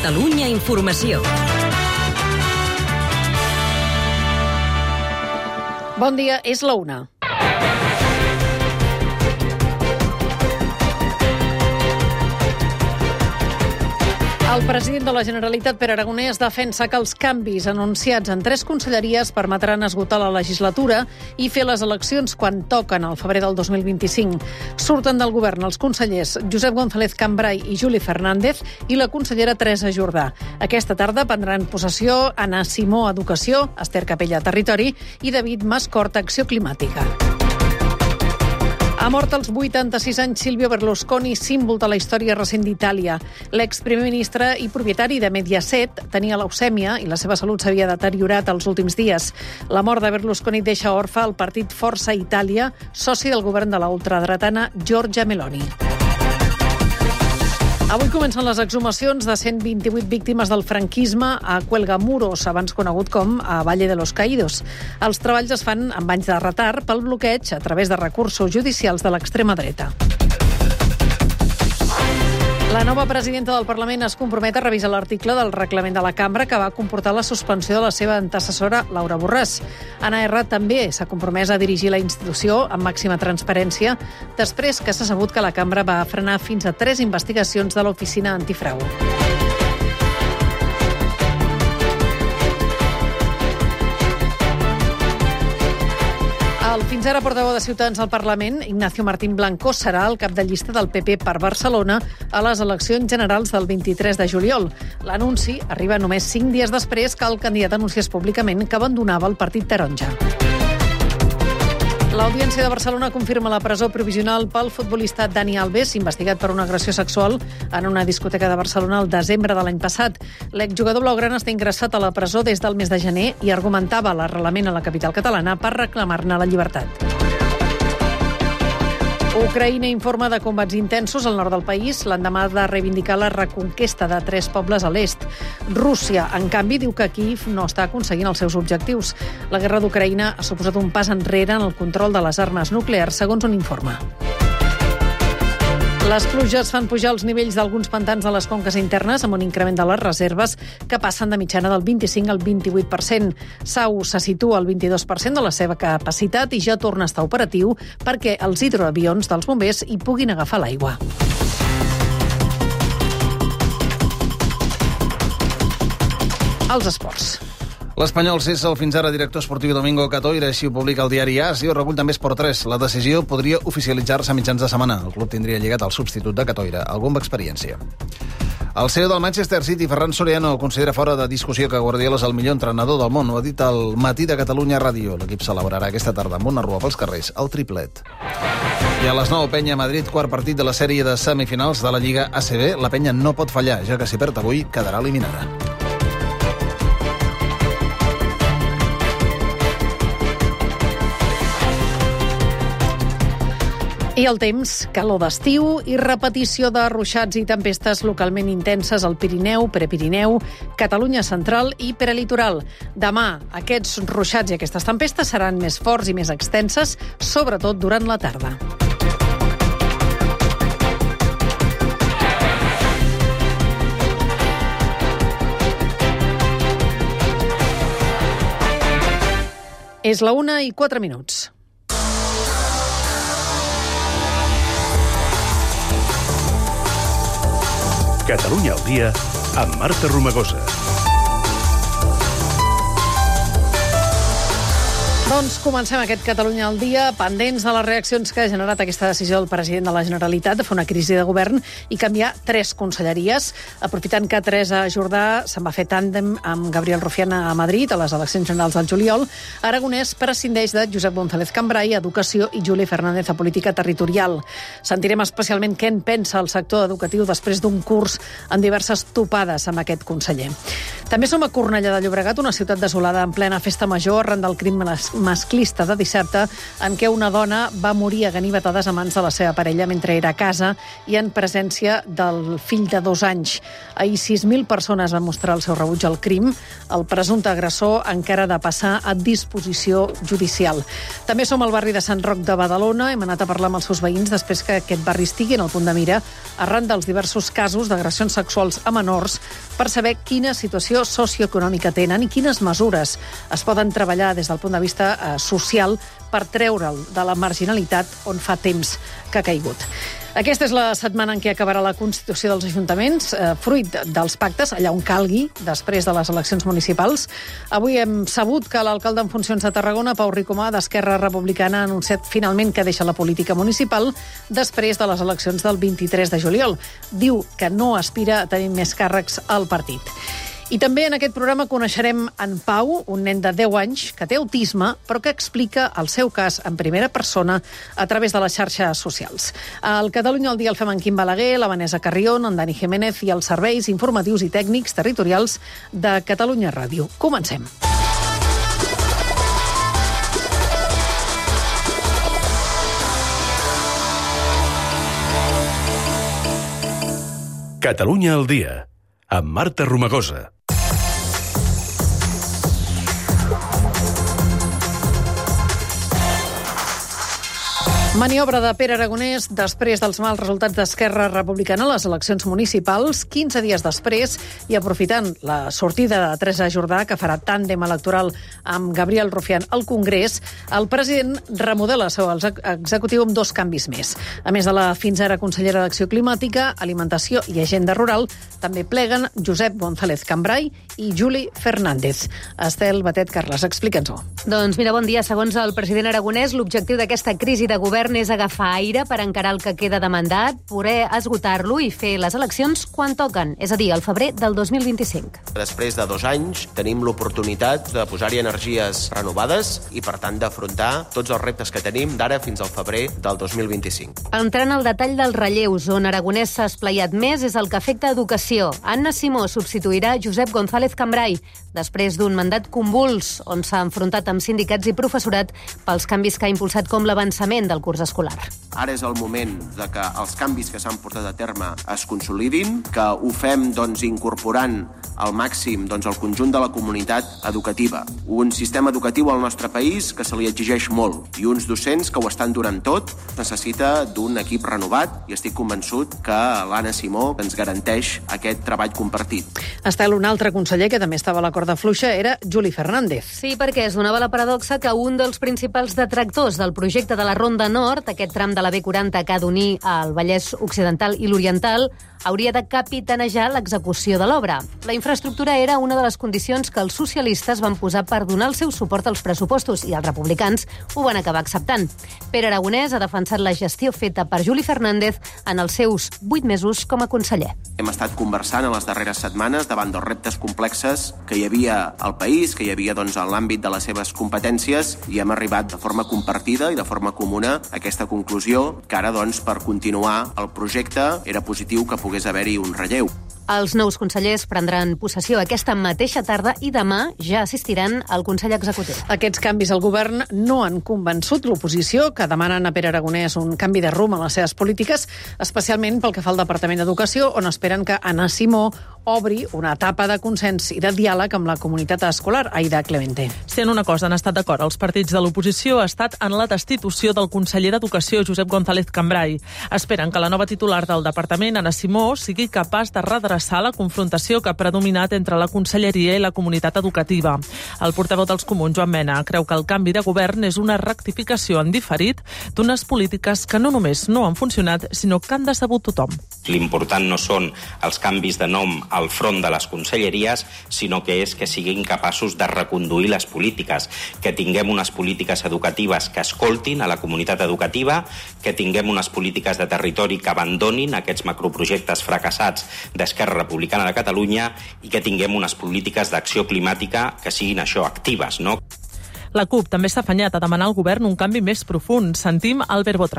Catalunya Informació. Bon dia, és la 1. El president de la Generalitat, Pere Aragonès, defensa que els canvis anunciats en 3 conselleries permetran esgotar la legislatura i fer les eleccions quan toquen al febrer del 2025. Surten del govern els consellers Josep González Cambray i Juli Fernández i la consellera Teresa Jordà. Aquesta tarda prendran possessió Anna Simó, Educació, Esther Capella, Territori i David Mascort, Acció Climàtica. Ha mort als 86 anys Silvio Berlusconi, símbol de la història recent d'Itàlia. L'exprimer ministre i propietari de Mediaset tenia leucèmia i la seva salut s'havia deteriorat els últims dies. La mort de Berlusconi deixa orfe el partit Força Itàlia, soci del govern de la ultradretana Giorgia Meloni. Avui comencen les exhumacions de 128 víctimes del franquisme a Cuelgamuros, abans conegut com a Valle de los Caídos. Els treballs es fan amb anys de retard pel bloqueig a través de recursos judicials de l'extrema dreta. La nova presidenta del Parlament es compromet a revisar l'article del reglament de la Cambra que va comportar la suspensió de la seva antecessora, Laura Borràs. Anna R. també s'ha compromès a dirigir la institució amb màxima transparència després que s'ha sabut que la Cambra va frenar fins a 3 investigacions de l'Oficina Antifrau. El fins ara portaveu de Ciutadans al Parlament, Ignacio Martín Blanco, serà el cap de llista del PP per Barcelona a les eleccions generals del 23 de juliol. L'anunci arriba només 5 dies després que el candidat anunciés públicament que abandonava el Partit Taronja. L'Audiència de Barcelona confirma la presó provisional pel futbolista Dani Alves, investigat per una agressió sexual en una discoteca de Barcelona el desembre de l'any passat. L'exjugador blaugrana està ingressat a la presó des del mes de gener i argumentava l'arrelament a la capital catalana per reclamar-ne la llibertat. Ucraïna informa de combats intensos al nord del país l'endemà de reivindicar la reconquesta de 3 pobles a l'est. Rússia, en canvi, diu que Kíev no està aconseguint els seus objectius. La guerra d'Ucraïna ha suposat un pas enrere en el control de les armes nuclears, segons un informe. Les pluges fan pujar els nivells d'alguns pantans de les conques internes amb un increment de les reserves que passen de mitjana del 25 al 28%. Sau se situa al 22% de la seva capacitat i ja torna a estar operatiu perquè els hidroavions dels bombers hi puguin agafar l'aigua. Els esports. L'Espanyol cessa el fins ara director esportiu Domingo Catoira, així ho publica el diari AS i ho recull també Esport 3. La decisió podria oficialitzar-se a mitjans de setmana. El club tindria lligat el substitut de Catoira, algú amb experiència. El CEO del Manchester City, Ferran Soriano, considera fora de discussió que Guardiola és el millor entrenador del món. Ho ha dit al Matí de Catalunya Ràdio. L'equip celebrarà aquesta tarda amb una rua pels carrers, el triplet. I a les 9, Penya Madrid, quart partit de la sèrie de semifinals de la Lliga ACB. La Penya no pot fallar, ja que si perd avui quedarà eliminada. I el temps, calor d'estiu i repetició de ruixats i tempestes localment intenses al Pirineu, Prepirineu, Catalunya central i prelitoral. Demà, aquests ruixats i aquestes tempestes seran més forts i més extenses, sobretot durant la tarda. És la 1:04. Catalunya al dia amb Marta Romagosa. Doncs comencem aquest Catalunya al dia, pendents de les reaccions que ha generat aquesta decisió del president de la Generalitat de fer una crisi de govern i canviar 3 conselleries. Aprofitant que Teresa Jordà se'n va fer tàndem amb Gabriel Rufián a Madrid a les eleccions generals del juliol, Aragonès prescindeix de Josep González Cambray a Educació i Juli Fernández a Política Territorial. Sentirem especialment què en pensa el sector educatiu després d'un curs amb diverses topades amb aquest conseller. També som a Cornellà de Llobregat, una ciutat desolada en plena festa major arran del crim masclista de dissabte en què una dona va morir a ganivetades a mans de la seva parella mentre era a casa i en presència del fill de 2 anys. Ahir 6.000 persones van mostrar el seu rebuig al crim. El presumpte agressor encara ha de passar a disposició judicial. També som al barri de Sant Roc de Badalona. Hem anat a parlar amb els seus veïns després que aquest barri estigui en el punt de mira arran dels diversos casos d'agressions sexuals a menors per saber quina situació socioeconòmica tenen i quines mesures es poden treballar des del punt de vista social per treure'l de la marginalitat on fa temps que ha caigut. Aquesta és la setmana en què acabarà la Constitució dels Ajuntaments, fruit dels pactes, allà on calgui, després de les eleccions municipals. Avui hem sabut que l'alcalde en funcions de Tarragona, Pau Ricomà, d'Esquerra Republicana, ha anunciat finalment que deixa la política municipal després de les eleccions del 23 de juliol. Diu que no aspira a tenir més càrrecs al partit. I també en aquest programa coneixerem en Pau, un nen de 10 anys que té autisme, però que explica el seu cas en primera persona a través de les xarxes socials. Al Catalunya al dia el fem en Quim Balaguer, la Vanessa Carrión, en Dani Jiménez i els serveis informatius i tècnics territorials de Catalunya Ràdio. Comencem. Catalunya al dia, amb Marta Romagosa. Maniobra de Pere Aragonès després dels mals resultats d'Esquerra Republicana a les eleccions municipals, 15 dies després, i aprofitant la sortida de Teresa Jordà, que farà tàndem electoral amb Gabriel Rufián al Congrés, el president remodela el seu executiu amb 2 canvis més. A més de la fins ara consellera d'Acció Climàtica, Alimentació i Agenda Rural, també pleguen Josep González Cambray i Juli Fernández. Estel Batet, Carles, explica'ns-ho. Doncs mira, bon dia. Segons el president Aragonès, l'objectiu d'aquesta crisi de govern és agafar aire per encarar el que queda de mandat, poder esgotar-lo i fer les eleccions quan toquen, és a dir, al febrer del 2025. Després de 2 anys tenim l'oportunitat de posar-hi energies renovades i, per tant, d'afrontar tots els reptes que tenim d'ara fins al febrer del 2025. Entrant al detall dels relleus, on Aragonès s'ha esplayat més és el que afecta educació. Anna Simó substituirà Josep González Cambray, després d'un mandat convuls, on s'ha enfrontat amb sindicats i professorat pels canvis que ha impulsat com l'avançament del curs escolar. Ara és el moment de que els canvis que s'han portat a terme es consolidin, que ho fem incorporant al màxim el conjunt de la comunitat educativa. Un sistema educatiu al nostre país que se li exigeix molt i uns docents que ho estan donant tot. Necessita d'un equip renovat i estic convençut que l'Anna Simó ens garanteix aquest treball compartit. Estel, un altre conseller que també estava a la corda fluixa era Juli Fernández. Sí, perquè es donava la paradoxa que un dels principals detractors del projecte de la Ronda Nord, aquest tram de la B40 que ha d'unir el Vallès Occidental i l'Oriental, hauria de capitanejar l'execució de l'obra. La infraestructura era una de les condicions que els socialistes van posar per donar el seu suport als pressupostos i els republicans ho van acabar acceptant. Pere Aragonès ha defensat la gestió feta per Juli Fernández en els seus 8 mesos com a conseller. Hem estat conversant en les darreres setmanes davant dels reptes complexes que hi havia al país, que hi havia en l'àmbit de les seves competències, i hem arribat de forma compartida i de forma comuna a aquesta conclusió que ara, per continuar el projecte, era positiu que pogués haver-hi un relleu. Els nous consellers prendran possessió aquesta mateixa tarda i demà ja assistiran al Consell Executiu. Aquests canvis al govern no han convençut l'oposició, que demanen a Pere Aragonès un canvi de rumb en les seves polítiques, especialment pel que fa al Departament d'Educació, on esperen que Anna Simó obri una etapa de consens i de diàleg amb la comunitat escolar. Aida Clemente. Si en una cosa han estat d'acord els partits de l'oposició ha estat en la destitució del conseller d'Educació, Josep González Cambray. Esperen que la nova titular del departament, Anna Simó, sigui capaç de redreçar la confrontació que ha predominat entre la conselleria i la comunitat educativa. El portaveu dels Comuns, Joan Mena, creu que el canvi de govern és una rectificació en diferit d'unes polítiques que no només no han funcionat, sinó que han decebut tothom. L'important no són els canvis de nom al front de les conselleries, sinó que és que siguin capaços de reconduir les polítiques, que tinguem unes polítiques educatives que escoltin a la comunitat educativa, que tinguem unes polítiques de territori que abandonin aquests macroprojectes fracassats d'Esquerra Republicana de Catalunya i que tinguem unes polítiques d'acció climàtica que siguin això, actives, no? La CUP també s'ha afanyat a demanar al govern un canvi més profund. Sentim Albert Botran.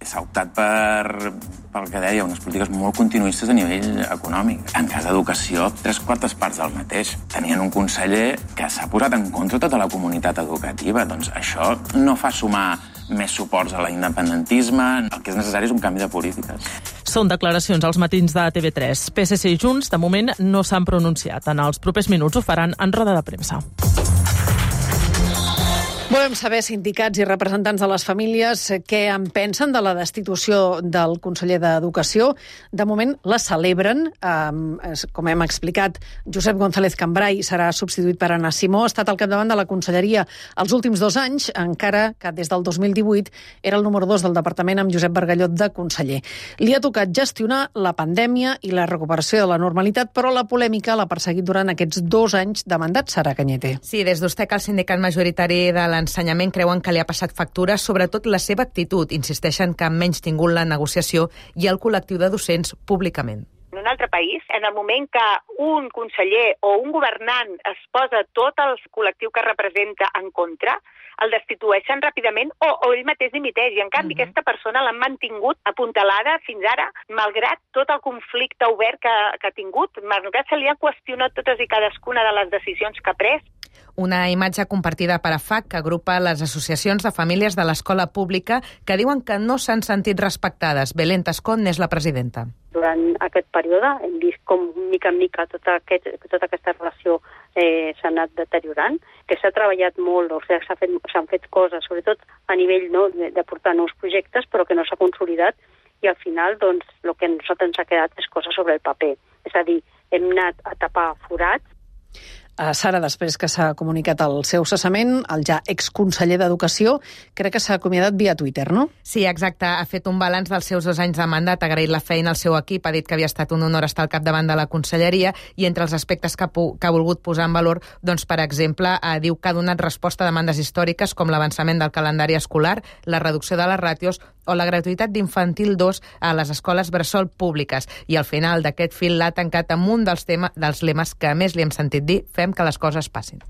s'ha optat pel que deia, unes polítiques molt continuistes a nivell econòmic. En cas d'educació, 3/4 parts del mateix. Tenien un conseller que s'ha posat en contra tota la comunitat educativa. Doncs això no fa sumar més suports a l'independentisme. El que és necessari és un canvi de polítiques. Són declaracions als matins de TV3. PSC i Junts, de moment, no s'han pronunciat. En els propers minuts ho faran en roda de premsa. Volem saber, sindicats i representants de les famílies, què en pensen de la destitució del conseller d'Educació. De moment la celebren. Com hem explicat, Josep González Cambray serà substituït per Anna Simó. Ha estat al capdavant de la conselleria els últims 2 anys, encara que des del 2018 era el número 2 del departament amb Josep Bargalló de conseller. Li ha tocat gestionar la pandèmia i la recuperació de la normalitat, però la polèmica l'ha perseguit durant aquests 2 anys de mandat. Sara Cañete. Sí, des d'USTEC, el sindicat majoritari de l'ensenyament, creuen que li ha passat factura, sobretot la seva actitud. Insisteixen que han menystingut la negociació i el col·lectiu de docents públicament. En un altre país, en el moment que un conseller o un governant es posa tot el col·lectiu que representa en contra, el destitueixen ràpidament o ell mateix dimiteix. I, en canvi, aquesta persona l'han mantingut apuntalada fins ara, malgrat tot el conflicte obert que ha tingut, malgrat se li ha qüestionat totes i cadascuna de les decisions que ha pres. Una imatge compartida per AFAC, que agrupa les associacions de famílies de l'escola pública que diuen que no s'han sentit respectades. Belén Tascón n'és la presidenta. Durant aquest període hem vist com, mica en mica, tota aquesta relació s'ha anat deteriorant, que s'ha treballat molt, o sigui, s'han fet coses, sobretot a nivell de portar nous projectes, però que no s'ha consolidat, i al final, doncs, el que a nosaltres ens ha quedat és cosa sobre el paper. És a dir, hem anat a tapar forats. Sara, després que s'ha comunicat el seu cessament, el ja exconseller d'Educació, crec que s'ha acomiadat via Twitter, no? Sí, exacte. Ha fet un balanç dels seus 2 anys de mandat, ha agraït la feina al seu equip, ha dit que havia estat un honor estar al capdavant de la conselleria, i entre els aspectes que ha volgut posar en valor, doncs, per exemple, diu que ha donat resposta a demandes històriques com l'avançament del calendari escolar, la reducció de les ràtios o la gratuïtat d'infantil 2 a les escoles bressol públiques. I al final d'aquest fil l'ha tancat amb un dels lemes que més li hem sentit dir: fem que les coses passin.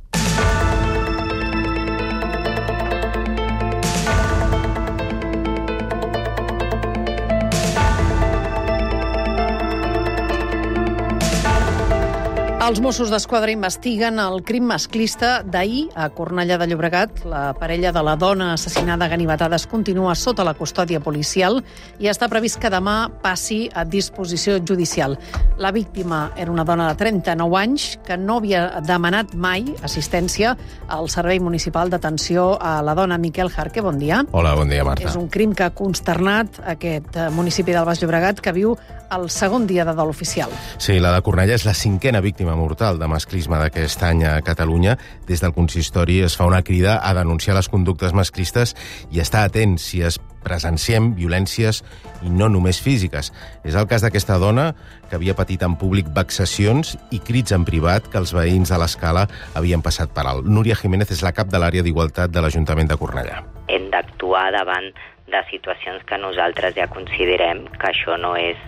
Els Mossos d'Esquadra investiguen el crim masclista d'ahir a Cornellà de Llobregat. La parella de la dona assassinada a ganivetades continua sota la custòdia policial i està previst que demà passi a disposició judicial. La víctima era una dona de 39 anys que no havia demanat mai assistència al Servei Municipal d'Atenció a la Dona. Miquel Jarque, bon dia. Hola, bon dia, Marta. És un crim que ha consternat aquest municipi del Baix Llobregat, que viu el segon dia de dol oficial. Sí, la de Cornellà és la 5a víctima mortal de masclisme d'aquest any a Catalunya. Des del consistori es fa una crida a denunciar les conductes masclistes i estar atents si es presenciem violències i no només físiques. És el cas d'aquesta dona que havia patit en públic vexacions i crits en privat que els veïns de l'Escala havien passat per alt. Núria Jiménez és la cap de l'àrea d'Igualtat de l'Ajuntament de Cornellà. Hem d'actuar davant de situacions que nosaltres ja considerem que això no és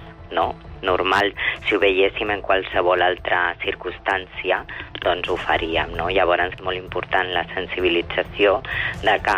normal. Si ho veiéssim en qualsevol altra circumstància, doncs ho faríem, no? Llavors és molt important la sensibilització de que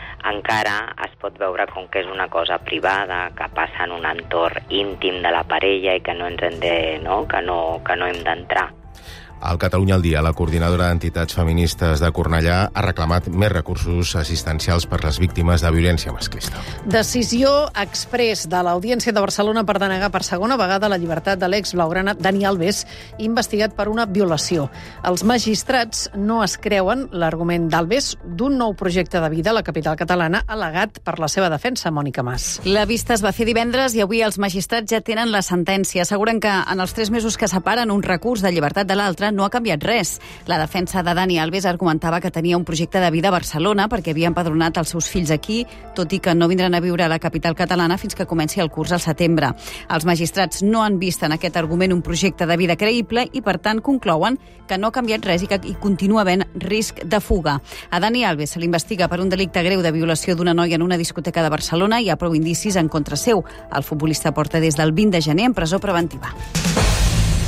encara es pot veure com que és una cosa privada, que passa en un entorn íntim de la parella i que no ens hem de, que no hem d'entrar. Al Catalunya al dia, la coordinadora d'entitats feministes de Cornellà ha reclamat més recursos assistencials per les víctimes de violència masclista. Decisió exprés de l'Audiència de Barcelona per denegar per segona vegada la llibertat de l'ex blaugrana Dani Alves, investigat per una violació. Els magistrats no es creuen l'argument d'Alves d'un nou projecte de vida a la capital catalana, al·legat per la seva defensa, Mònica Mas. La vista es va fer divendres i avui els magistrats ja tenen la sentència. Asseguren que en els 3 mesos que separen un recurs de llibertat de l'altre no ha canviat res. La defensa de Dani Alves argumentava que tenia un projecte de vida a Barcelona perquè havia empadronat els seus fills aquí, tot i que no vindran a viure a la capital catalana fins que comenci el curs al setembre. Els magistrats no han vist en aquest argument un projecte de vida creïble i, per tant, conclouen que no ha canviat res i que hi continua havent risc de fuga. A Dani Alves se l'investiga per un delicte greu de violació d'una noia en una discoteca de Barcelona i hi ha prou indicis en contra seu. El futbolista porta des del 20 de gener en presó preventiva.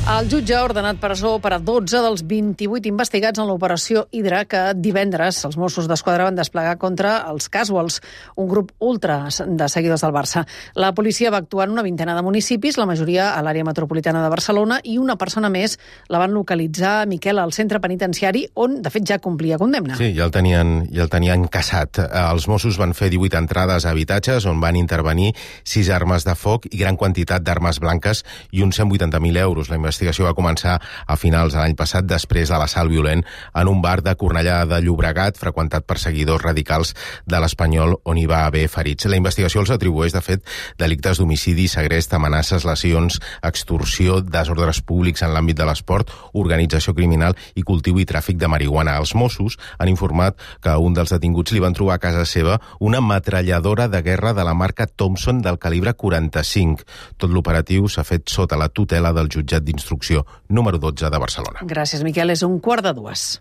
El jutge ha ordenat presó per a 12 dels 28 investigats en l'operació Hidra que divendres els Mossos d'Esquadra van desplegar contra els Casuals, un grup ultra de seguidors del Barça. La policia va actuar en una vintena de municipis, la majoria a l'àrea metropolitana de Barcelona, i una persona més la van localitzar, Miquel, al centre penitenciari, on, de fet, ja complia condemna. Sí, ja el tenien caçat. Els Mossos van fer 18 entrades a habitatges on van intervenir 6 armes de foc i gran quantitat d'armes blanques i uns 180.000 euros. La investigació va començar a finals de l'any passat després de l'assalt violent en un bar de Cornellà de Llobregat freqüentat per seguidors radicals de l'Espanyol on hi va haver ferits. La investigació els atribueix, de fet, delictes d'homicidi, segrest, amenaces, lesions, extorsió, desordres públics en l'àmbit de l'esport, organització criminal i cultiu i tràfic de marihuana. Els Mossos han informat que a un dels detinguts li van trobar a casa seva una metralladora de guerra de la marca Thompson del calibre 45. Tot l'operatiu s'ha fet sota la tutela del jutjat d'instrucció número 12 de Barcelona. Gràcies, Miquel. És 1:45.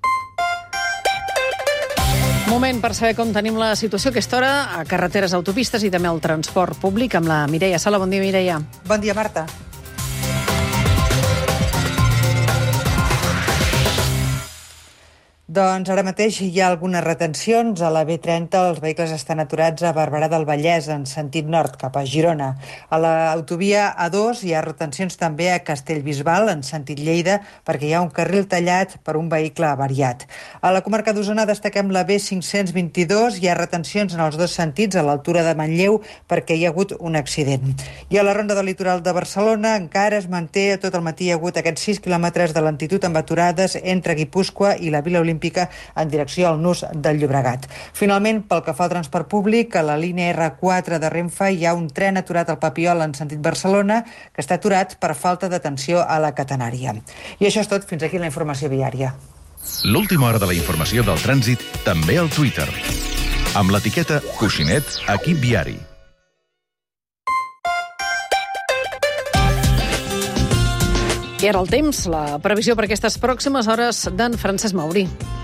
Moment per saber com tenim la situació a aquesta hora a carreteres, autopistes i també al transport públic amb la Mireia Sala. Bon dia, Mireia. Bon dia, Marta. Doncs ara mateix hi ha algunes retencions. A la B30 els vehicles estan aturats a Barberà del Vallès, en sentit nord, cap a Girona. A l'autovia A2 hi ha retencions també a Castellbisbal, en sentit Lleida, perquè hi ha un carril tallat per un vehicle avariat. A la comarca d'Osona destaquem la B522, hi ha retencions en els dos sentits, a l'altura de Manlleu, perquè hi ha hagut un accident. I a la ronda del litoral de Barcelona encara es manté, tot el matí hi ha hagut aquests 6 quilòmetres de lentitud amb aturades entre Guipúscoa i la Vila Olímpica en direcció al nus del Llobregat. Finalment, pel que fa al transport públic, a la línia R4 de Renfe hi ha un tren aturat al Papiol en sentit Barcelona, que està aturat per falta d'atenció a la catenària. I això és tot, fins aquí la informació viària. L'última hora de la informació del trànsit també al Twitter, amb l'etiqueta Coixinet Equip Viari. I ara el temps, la previsió per aquestes pròximes hores d'en Francesc Mauri.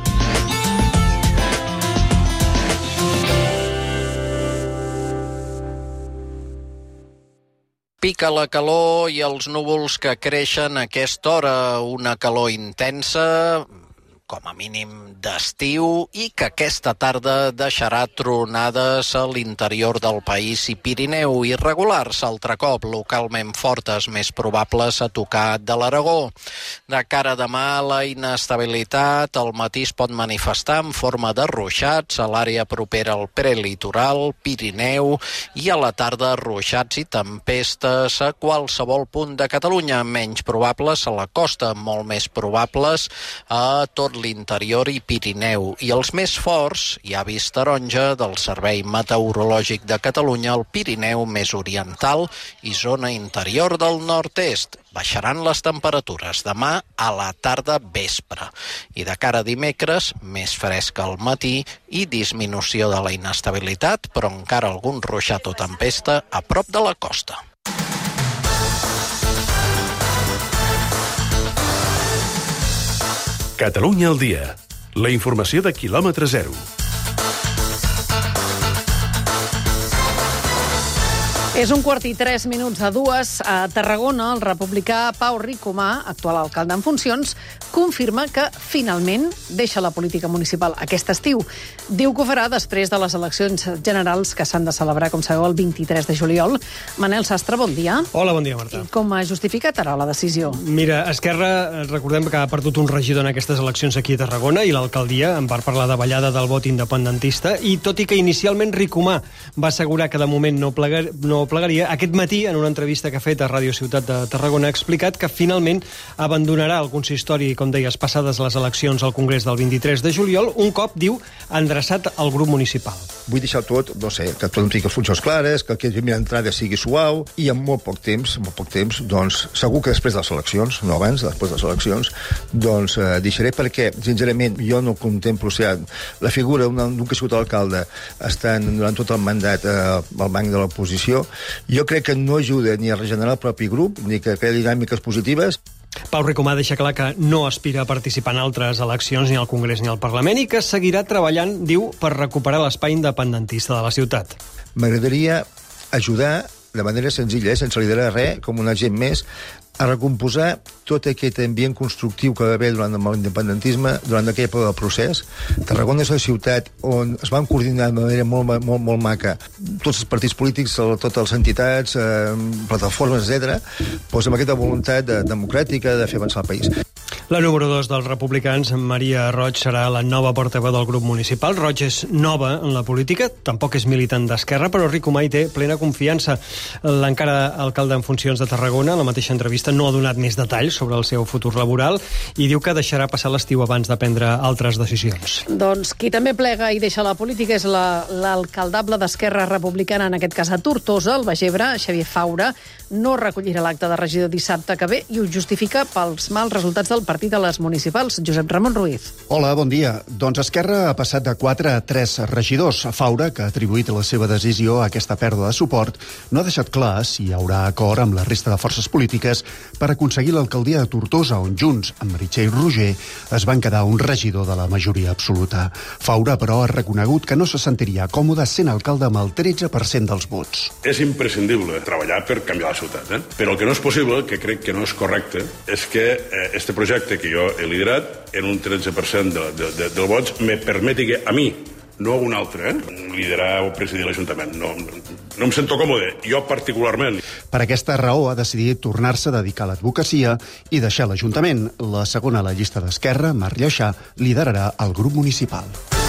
Pica la calor i els núvols que creixen a aquesta hora, una calor intensa, com a mínim d'estiu, i que aquesta tarda deixarà tronades a l'interior del país i Pirineu, irregulars altre cop, localment fortes, més probables a tocar de l'Aragó. De cara a demà, la inestabilitat al matí es pot manifestar en forma de ruixats a l'àrea propera al prelitoral, Pirineu, i a la tarda ruixats i tempestes a qualsevol punt de Catalunya, menys probables a la costa, molt més probables a tot l'interior i Pirineu, i els més forts, hi ha avís taronja del Servei Meteorològic de Catalunya al Pirineu més oriental i zona interior del nord-est. Baixaran les temperatures demà a la tarda vespre. I de cara a dimecres, més fresc al matí i disminució de la inestabilitat, però encara algun ruixat o tempesta a prop de la costa. Catalunya al dia. La informació de quilòmetre zero. És 1:03 a Tarragona. El republicà Pau Ricomà, actual alcalde en funcions, confirma que finalment deixa la política municipal aquest estiu. Diu que ho farà després de les eleccions generals que s'han de celebrar, com sabeu, el 23 de juliol. Manel Sastre, bon dia. Hola, bon dia, Marta. I com ha justificat ara la decisió? Mira, Esquerra, recordem que ha perdut un regidor en aquestes eleccions aquí a Tarragona i l'alcaldia en part per la davallada del vot independentista, i tot i que inicialment Ricomà va assegurar que de moment no plegaria, aquest matí, en una entrevista que ha fet a Ràdio Ciutat de Tarragona, ha explicat que finalment abandonarà el consistori, com deies, passades les eleccions al Congrés del 23 de juliol, un cop, diu, endreçat al grup municipal. Vull deixar tot, no sé, que tot tingui funcions clares, que aquesta primera entrada sigui suau, i en molt poc temps, doncs segur que després de les eleccions, no abans, després de les eleccions, doncs deixaré, perquè, sincerament, jo no contemplo, o sigui, la figura d'un que ha sigut alcalde estant durant tot el mandat al banc de l'oposició, jo crec que no ajuda ni a regenerar el propi grup, ni que crea dinàmiques positives. Pau Ricomà deixa clar que no aspira a participar en altres eleccions ni al Congrés ni al Parlament i que seguirà treballant, diu, per recuperar l'espai independentista de la ciutat. M'agradaria ajudar de manera senzilla, sense liderar res, com un agent més, a recomposar tot aquest ambient constructiu que va haver durant l'independentisme, durant aquella època del procés. Tarragona és una ciutat on es van coordinar de manera molt maca tots els partits polítics, totes les entitats, plataformes, etc., doncs amb aquesta voluntat democràtica de fer avançar el país. La número 2 dels republicans, Maria Roig, serà la nova portaveu del grup municipal. Roig és nova en la política, tampoc és militant d'Esquerra, però Ricomà hi té plena confiança. L'encara alcalde en funcions de Tarragona, en la mateixa entrevista, no ha donat més detalls sobre el seu futur laboral i diu que deixarà passar l'estiu abans de prendre altres decisions. Doncs qui també plega i deixa la política és l'alcaldable d'Esquerra Republicana, en aquest cas a Tortosa, el Baix Ebre, Xavier Faura, no recollirà l'acte de regidor dissabte que ve i ho justifica pels mals resultats del partit a les municipals. Josep Ramon Ruiz. Hola, bon dia. Doncs Esquerra ha passat de 4 a 3 regidors. Faura, que ha atribuït la seva decisió a aquesta pèrdua de suport, no ha deixat clar si hi haurà acord amb la resta de forces polítiques per aconseguir l'alcaldia de Tortosa, on Junts, amb Meritxell Roger, es van quedar un regidor de la majoria absoluta. Faura, però, ha reconegut que no se sentiria còmode sent alcalde amb el 13% dels vots. És imprescindible treballar per canviar la ciutat, però el que no és possible, que crec que no és correcte, és que este projecte que jo he liderat en un 13% del vots me permeti que a mi, no a un altre, liderar o presidir l'Ajuntament. No em sento còmode, jo particularment. Per aquesta raó ha decidit tornar-se a dedicar a l'advocacia i deixar l'Ajuntament. La segona a la llista d'Esquerra, Mar Lleixà, liderarà el grup municipal.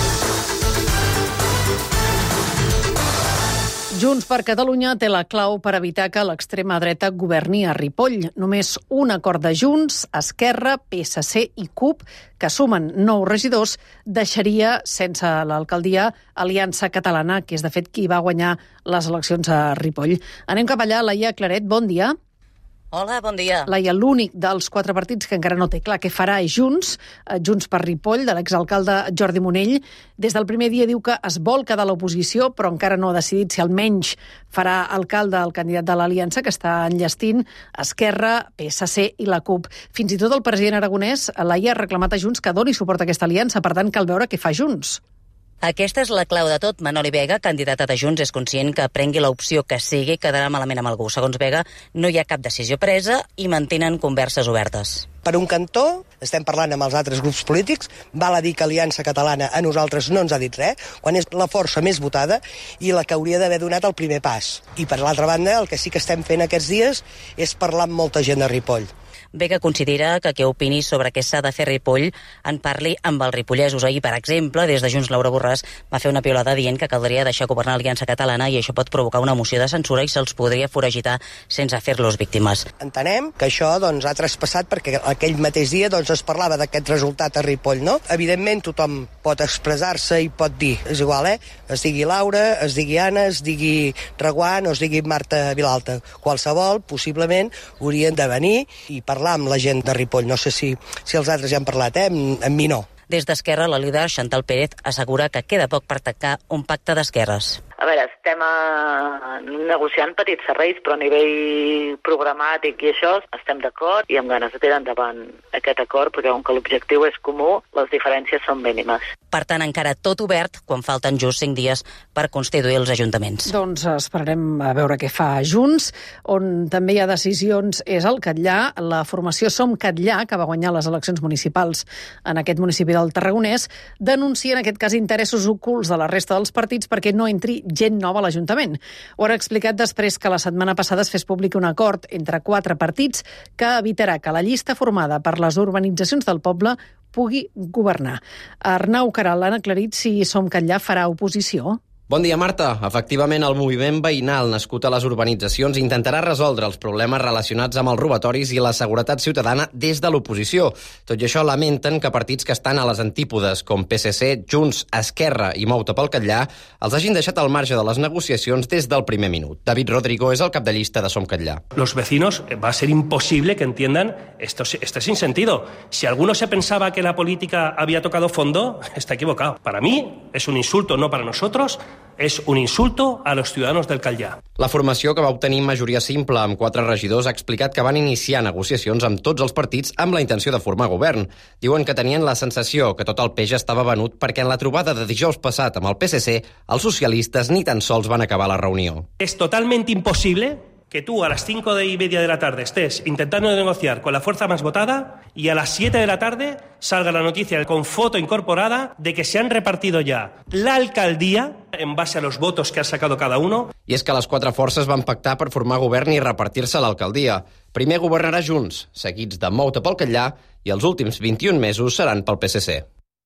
Junts per Catalunya té la clau per evitar que l'extrema dreta governi a Ripoll. Només un acord de Junts, Esquerra, PSC i CUP, que sumen 9 regidors, deixaria sense l'alcaldia Aliança Catalana, que és de fet qui va guanyar les eleccions a Ripoll. Anem cap allà. Laia Claret, bon dia. Hola, bon dia. Laia, l'únic dels 4 partits que encara no té clar què farà és Junts per Ripoll, de l'exalcalde Jordi Monell. Des del primer dia diu que es vol quedar a l'oposició, però encara no ha decidit si almenys farà alcalde el candidat de l'Aliança, que està enllestint Esquerra, PSC i la CUP. Fins i tot el president aragonès, Laia, ha reclamat a Junts que doni suport a aquesta aliança. Per tant, cal veure què fa Junts. Aquesta és la clau de tot. Manoli Vega, candidata de Junts, és conscient que prengui l'opció que sigui quedarà malament amb algú. Segons Vega, no hi ha cap decisió presa i mantenen converses obertes. Per un cantó, estem parlant amb els altres grups polítics, val a dir que Aliança Catalana a nosaltres no ens ha dit res, quan és la força més votada i la que hauria d'haver donat el primer pas. I per l'altra banda, el que sí que estem fent aquests dies és parlar amb molta gent de Ripoll. Vega considera que qui opini sobre què s'ha de fer a Ripoll en parli amb els ripollesos. Ahir, per exemple, des de Junts, Laura Borràs va fer una piulada dient que caldria deixar governar l'Aliança Catalana i això pot provocar una moció de censura i se'ls podria foragitar sense fer-los víctimes. Entenem que això ha traspassat perquè aquell mateix dia es parlava d'aquest resultat a Ripoll, no? Evidentment, tothom pot expressar-se i pot dir, és igual, es digui Laura, es digui Anna, es digui Reguant o es digui Marta Vilalta. Qualsevol, possiblement, haurien de venir i parlar amb la gent de Ripoll. No sé si els altres ja han parlat, amb mi no. Des d'Esquerra, la líder Chantal Pérez assegura que queda poc per tancar un pacte d'esquerres. A veure, estem negociant petits serveis, però a nivell programàtic i això estem d'acord i amb ganes de tirar endavant aquest acord, perquè com que l'objectiu és comú, les diferències són mínimes. Per tant, encara tot obert quan falten just 5 dies per constituir els ajuntaments. Doncs esperarem a veure què fa Junts. On també hi ha decisions és el Catllà. La formació Som Catllà, que va guanyar les eleccions municipals en aquest municipi del Tarragonès, denuncia en aquest cas interessos ocults de la resta dels partits perquè no entri gent nova a l'Ajuntament. Ho han explicat després que la setmana passada es fes públic un acord entre 4 partits que evitarà que la llista formada per les urbanitzacions del poble pugui governar. Arnau Caral, han aclarit si Som Catllà farà oposició? Bon dia, Marta. Efectivament, el moviment veïnal nascut a les urbanitzacions intentarà resoldre els problemes relacionats amb els robatoris i la seguretat ciutadana des de l'oposició. Tot i això, lamenten que partits que estan a les antípodes, com PSC, Junts, Esquerra i Mouta pel Catllà, els hagin deixat al marge de les negociacions des del primer minut. David Rodrigo és el cap de llista de Som Catllà. Los vecinos va a ser imposible que entiendan esto es sin sentido. Si alguno se pensaba que la política había tocado fondo, está equivocado. Para mí es un insulto, no para nosotros, és un insulto a los ciudadanos del Catllà. La formació, que va obtenir majoria simple amb 4 regidors, ha explicat que van iniciar negociacions amb tots els partits amb la intenció de formar govern. Diuen que tenien la sensació que tot el peix estava venut perquè en la trobada de dijous passat amb el PSC, els socialistes ni tan sols van acabar la reunió. És totalment impossible que tú a las 5:30 de la tarde estés intentando negociar con la fuerza más votada y a las 7 de la tarde salga la noticia con foto incorporada de que se han repartido ya la alcaldía en base a los votos que ha sacado cada uno. I és que les quatre forces van pactar per formar govern i repartir-se l'alcaldia. Primer governarà Junts, seguits de Mou-te pel Catllà, i els últims 21 mesos seran pel PSC.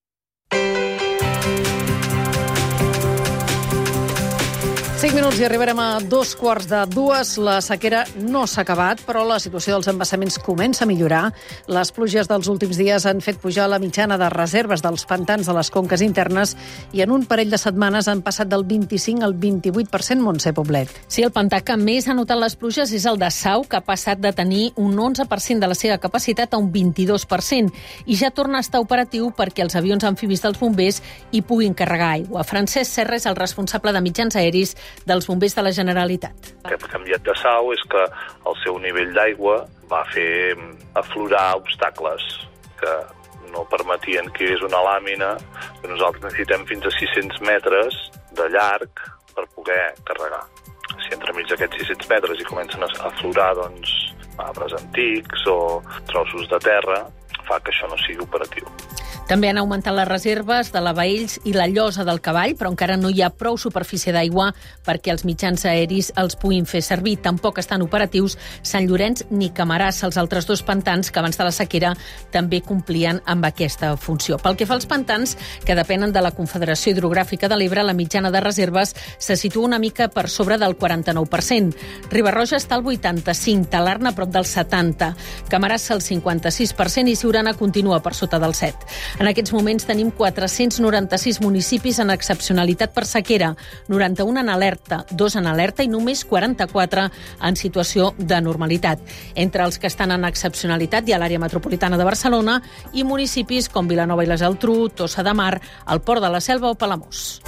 Cinc minuts i arribarem a 2:45. La sequera no s'ha acabat, però la situació dels embassaments comença a millorar. Les pluges dels últims dies han fet pujar la mitjana de reserves dels pantans de les conques internes i en un parell de setmanes han passat del 25 al 28%, Montse Poblet. Sí, el pantà que més ha notat les pluges és el de Sau, que ha passat de tenir un 11% de la seva capacitat a un 22%, i ja torna a estar operatiu perquè els avions amfibis dels bombers hi puguin carregar aigua. Francesc Serra és el responsable de mitjans aeris dels bombers de la Generalitat. El que ha canviat de Sau és que el seu nivell d'aigua va fer aflorar obstacles que no permetien que hi hagués una làmina, que nosaltres necessitem fins a 600 metres de llarg per poder carregar. Si entremig d'aquests 600 metres hi comencen a aflorar arbres antics o trossos de terra, fa que això no sigui operatiu. També han augmentat les reserves de la Baells i la Llosa del Cavall, però encara no hi ha prou superfície d'aigua perquè els mitjans aeris els puguin fer servir. Tampoc estan operatius Sant Llorenç ni Camarasa, els altres dos pantans que abans de la sequera també complien amb aquesta funció. Pel que fa als pantans, que depenen de la Confederació Hidrogràfica de l'Ebre, la mitjana de reserves se situa una mica per sobre del 49%. Riba-roja està al 85%, Talarna a prop del 70%, Camarasa al 56% i Siurana continua per sota del 7%. En aquests moments tenim 496 municipis en excepcionalitat per sequera, 91 en alerta, 2 en alerta i només 44 en situació de normalitat. Entre els que estan en excepcionalitat hi ha l'àrea metropolitana de Barcelona i municipis com Vilanova i la Geltrú, Tossa de Mar, el Port de la Selva o Palamós.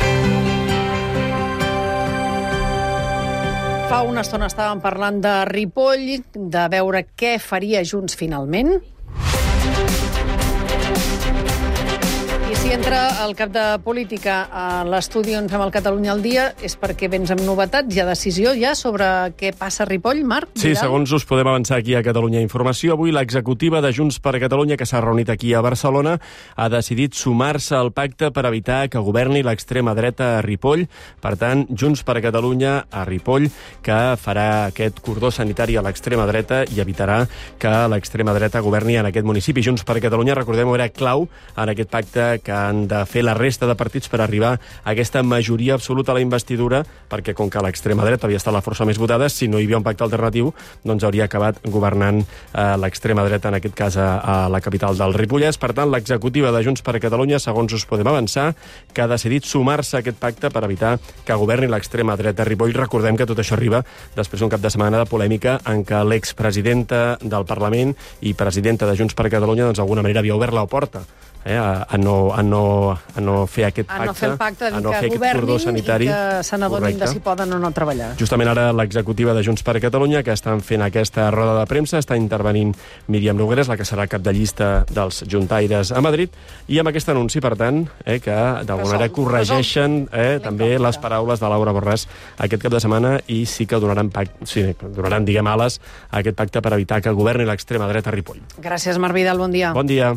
Fa una estona estàvem parlant de Ripoll, de veure què faria Junts finalment. I si entra el cap de política a l'estudi on fem el Catalunya al dia és perquè vens amb novetats, hi ha decisió ja sobre què passa a Ripoll, Marc? Sí, segons us podem avançar aquí a Catalunya Informació, avui l'executiva de Junts per Catalunya, que s'ha reunit aquí a Barcelona, ha decidit sumar-se al pacte per evitar que governi l'extrema dreta a Ripoll. Per tant, Junts per Catalunya a Ripoll, que farà aquest cordó sanitari a l'extrema dreta i evitarà que l'extrema dreta governi en aquest municipi. Junts per Catalunya, recordem, era clau en aquest pacte que han de fer la resta de partits per arribar a aquesta majoria absoluta a la investidura, perquè com que l'extrema dreta havia estat la força més votada, si no hi havia un pacte alternatiu, doncs hauria acabat governant l'extrema dreta, en aquest cas a la capital del Ripollès. Per tant, l'executiva de Junts per Catalunya, segons us podem avançar, que ha decidit sumar-se a aquest pacte per evitar que governi l'extrema dreta a Ripoll. Recordem que tot això arriba després d'un cap de setmana de polèmica en què l'expresidenta del Parlament i presidenta de Junts per Catalunya, doncs d'alguna manera havia obert la porta a no fer aquest pacte, a no fer aquest cordó sanitari, i que se n'adonin de si poden o no treballar. Justament ara l'executiva de Junts per Catalunya, que estan fent aquesta roda de premsa, està intervenint Míriam Nogueras, la que serà cap de llista dels juntaires a Madrid, i amb aquest anunci, per tant, que d'alguna manera corregeixen també les paraules de Laura Borràs aquest cap de setmana i sí que donaran diguem, ales a aquest pacte per evitar que governi l'extrema dreta a Ripoll. Gràcies, Marc Vidal, bon dia. Bon dia.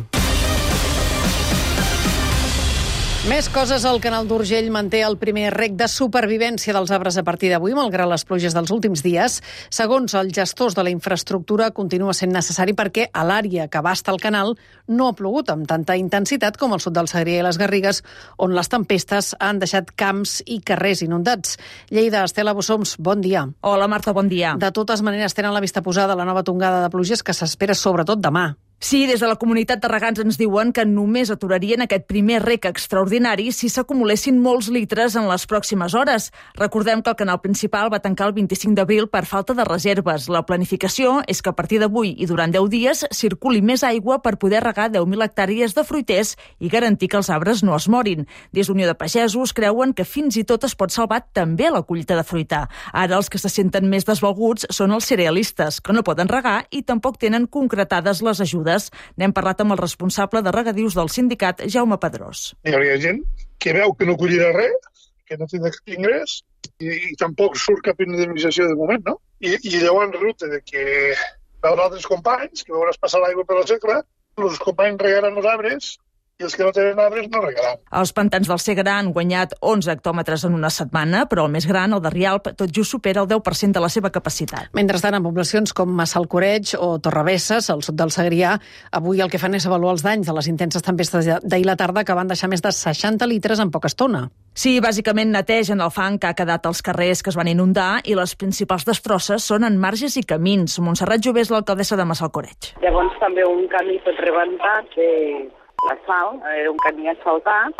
Més coses. El Canal d'Urgell manté el primer rec de supervivència dels arbres a partir d'avui, malgrat les pluges dels últims dies. Segons els gestors de la infraestructura, continua sent necessari perquè a l'àrea que abasta el canal no ha plogut amb tanta intensitat com al sud del Segrià i les Garrigues, on les tempestes han deixat camps i carrers inundats. Lleida, Estela Bossoms, bon dia. Hola, Marta, bon dia. De totes maneres, tenen la vista posada la nova tongada de pluges que s'espera sobretot demà. Sí, des de la comunitat de regants ens diuen que només aturarien aquest primer rec extraordinari si s'acumulessin molts litres en les pròximes hores. Recordem que el canal principal va tancar el 25 d'abril per falta de reserves. La planificació és que a partir d'avui i durant 10 dies circuli més aigua per poder regar 10.000 hectàrees de fruiters i garantir que els arbres no es morin. Des d'Unió de Pagesos creuen que fins i tot es pot salvar també la collita de fruita. Ara els que se senten més desvalguts són els cerealistes, que no poden regar i tampoc tenen concretades les ajudes. N'hem parlat amb el responsable de regadius del sindicat, Jaume Pedrós. Hi hauria gent que veu que no collirà res, que no tindrà cap ingrés i tampoc surt cap indemnització de moment, no? I llavors resulta que veure altres companys, que veuràs passar l'aigua per la segle, els companys regaran els arbres i els que no tenen arbres no regaran. Els pantans del Segre han guanyat 11 hectòmetres en una setmana, però el més gran, el de Rialp, tot just supera el 10% de la seva capacitat. Mentrestant, en poblacions com Massalcoreig o Torrebesses, al sud del Segrià, avui el que fan és avaluar els danys de les intenses tempestes d'ahir la tarda que van deixar més de 60 litres en poca estona. Sí, bàsicament netegen el fang que ha quedat als carrers que es van inundar i les principals destrosses són en marges i camins. Montserrat Jové és l'alcaldessa de Massalcoreig. Llavors també un camí tot rebentat l'asfalt, era un camí asfaltat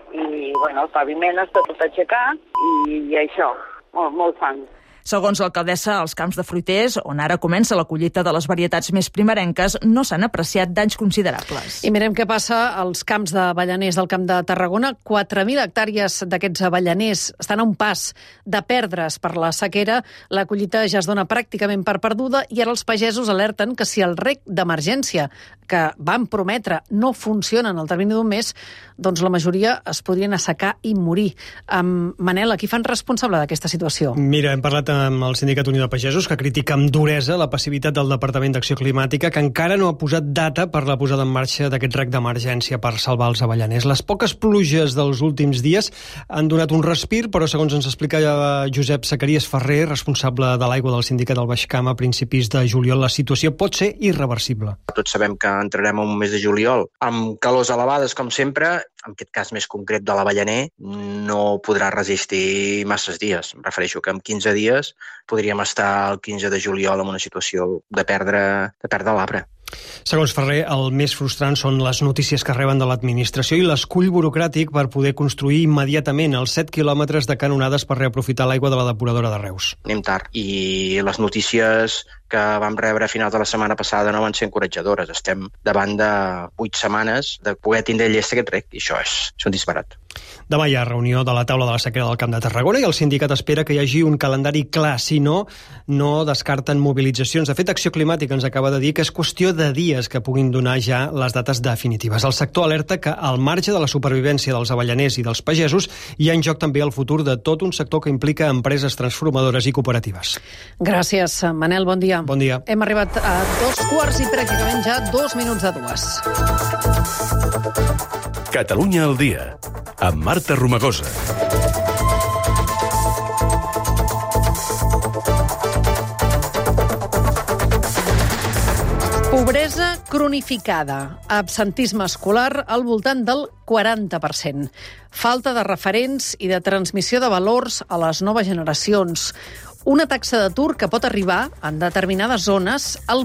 i el paviment està tot aixecat i això, molt fang. Segons l'alcaldessa, als camps de fruiters, on ara comença la collita de les varietats més primerenques, no s'han apreciat danys considerables. I mirem què passa als camps d'avellaners del Camp de Tarragona. 4.000 hectàrees d'aquests avellaners estan a un pas de perdre's per la sequera. La collita ja es dona pràcticament per perduda i ara els pagesos alerten que si el reg d'emergència que van prometre no funciona en el termini d'un mes, doncs la majoria es podrien assecar i morir. Manel, a qui fan responsable d'aquesta situació? Mira, hem parlat amb el Sindicat Unió de Pagesos, que critica amb duresa la passivitat del Departament d'Acció Climàtica, que encara no ha posat data per la posada en marxa d'aquest reg d'emergència per salvar els avellaners. Les poques pluges dels últims dies han donat un respir, però segons ens explica Josep Zacarias Ferrer, responsable de l'aigua del Sindicat del Baix Camp, a principis de juliol, la situació pot ser irreversible. Tots sabem que entrarem en un mes de juliol amb calors elevades, com sempre. En aquest cas més concret de l'avellaner, no podrà resistir masses dies. Em refereixo que en 15 dies podríem estar el 15 de juliol en una situació de perdre l'arbre. Segons Ferrer, el més frustrant són les notícies que reben de l'administració i l'escull burocràtic per poder construir immediatament els 7 quilòmetres de canonades per reaprofitar l'aigua de la depuradora de Reus. Anem tard i les notícies que vam rebre a final de la setmana passada no van ser encoratjadores. Estem davant de 8 setmanes de poder tindre llest aquest reg i això és un disbarat. Demà hi ha reunió de la taula de la sequera del Camp de Tarragona i el sindicat espera que hi hagi un calendari clar, si no, no descarten mobilitzacions. De fet, Acció Climàtica ens acaba de dir que és qüestió de dies que puguin donar ja les dates definitives. El sector alerta que al marge de la supervivència dels avellaners i dels pagesos hi ha en joc també el futur de tot un sector que implica empreses transformadores i cooperatives. Gràcies, Manel, bon dia. Bon dia. Hem arribat a 2:15 i pràcticament ja 2 minuts de 2. Catalunya al dia, amb Marta Romagosa. Pobresa cronificada, absentisme escolar al voltant del 40%, falta de referents i de transmissió de valors a les noves generacions, una taxa d'atur que pot arribar en determinades zones al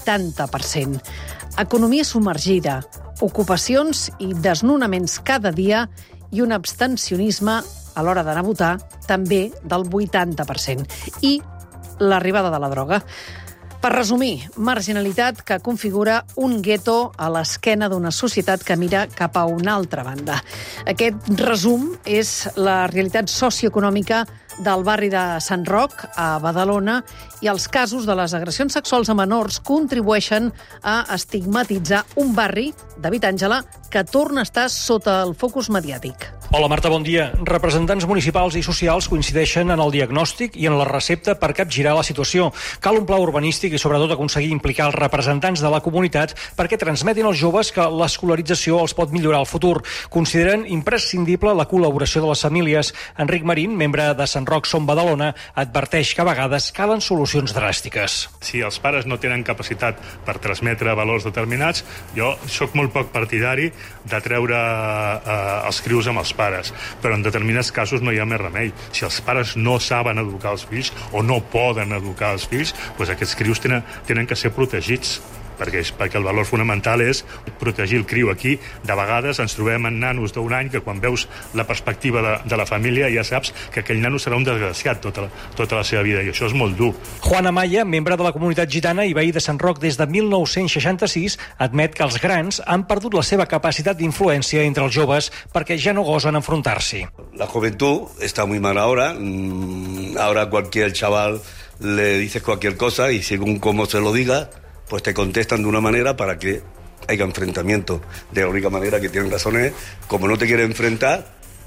80%, economia submergida, ocupacions i desnonaments cada dia i un abstencionisme a l'hora d'anar a votar també del 80%. I l'arribada de la droga. Per resumir, marginalitat que configura un gueto a l'esquena d'una societat que mira cap a una altra banda. Aquest resum és la realitat socioeconòmica del barri de Sant Roc, a Badalona, i els casos de les agressions sexuals a menors contribueixen a estigmatitzar un barri, David Àngela, que torna a estar sota el focus mediàtic. Hola, Marta, bon dia. Representants municipals i socials coincideixen en el diagnòstic i en la recepta per capgirar la situació. Cal un pla urbanístic i, sobretot, aconseguir implicar els representants de la comunitat perquè transmetin als joves que l'escolarització els pot millorar el futur. Consideren imprescindible la col·laboració de les famílies. Enric Marín, membre de Sant Roc Som Badalona, adverteix que a vegades calen solucions dràstiques. Si els pares no tenen capacitat per transmetre valors determinats, jo sóc molt poc partidari de treure els crius amb els pares, però en determinats casos no hi ha més remei. Si els pares no saben educar els fills o no poden educar els fills, doncs aquests crius tenen que ser protegits, perquè el valor fonamental és protegir el criu. Aquí, de vegades, ens trobem en nanos d'un any que quan veus la perspectiva de la família ja saps que aquell nano serà un desgraciat tota la seva vida, i això és molt dur. Juan Amaya, membre de la comunitat gitana i veí de Sant Roc des de 1966, admet que els grans han perdut la seva capacitat d'influència entre els joves perquè ja no gosen enfrontar-s'hi. La juventud está muy mal ahora. Ahora cualquier chaval le dices cualquier cosa y según cómo se lo diga, pues te contestan de una manera para que haya enfrentamiento. De la única manera que tienen razón es, como no te quieren enfrentar,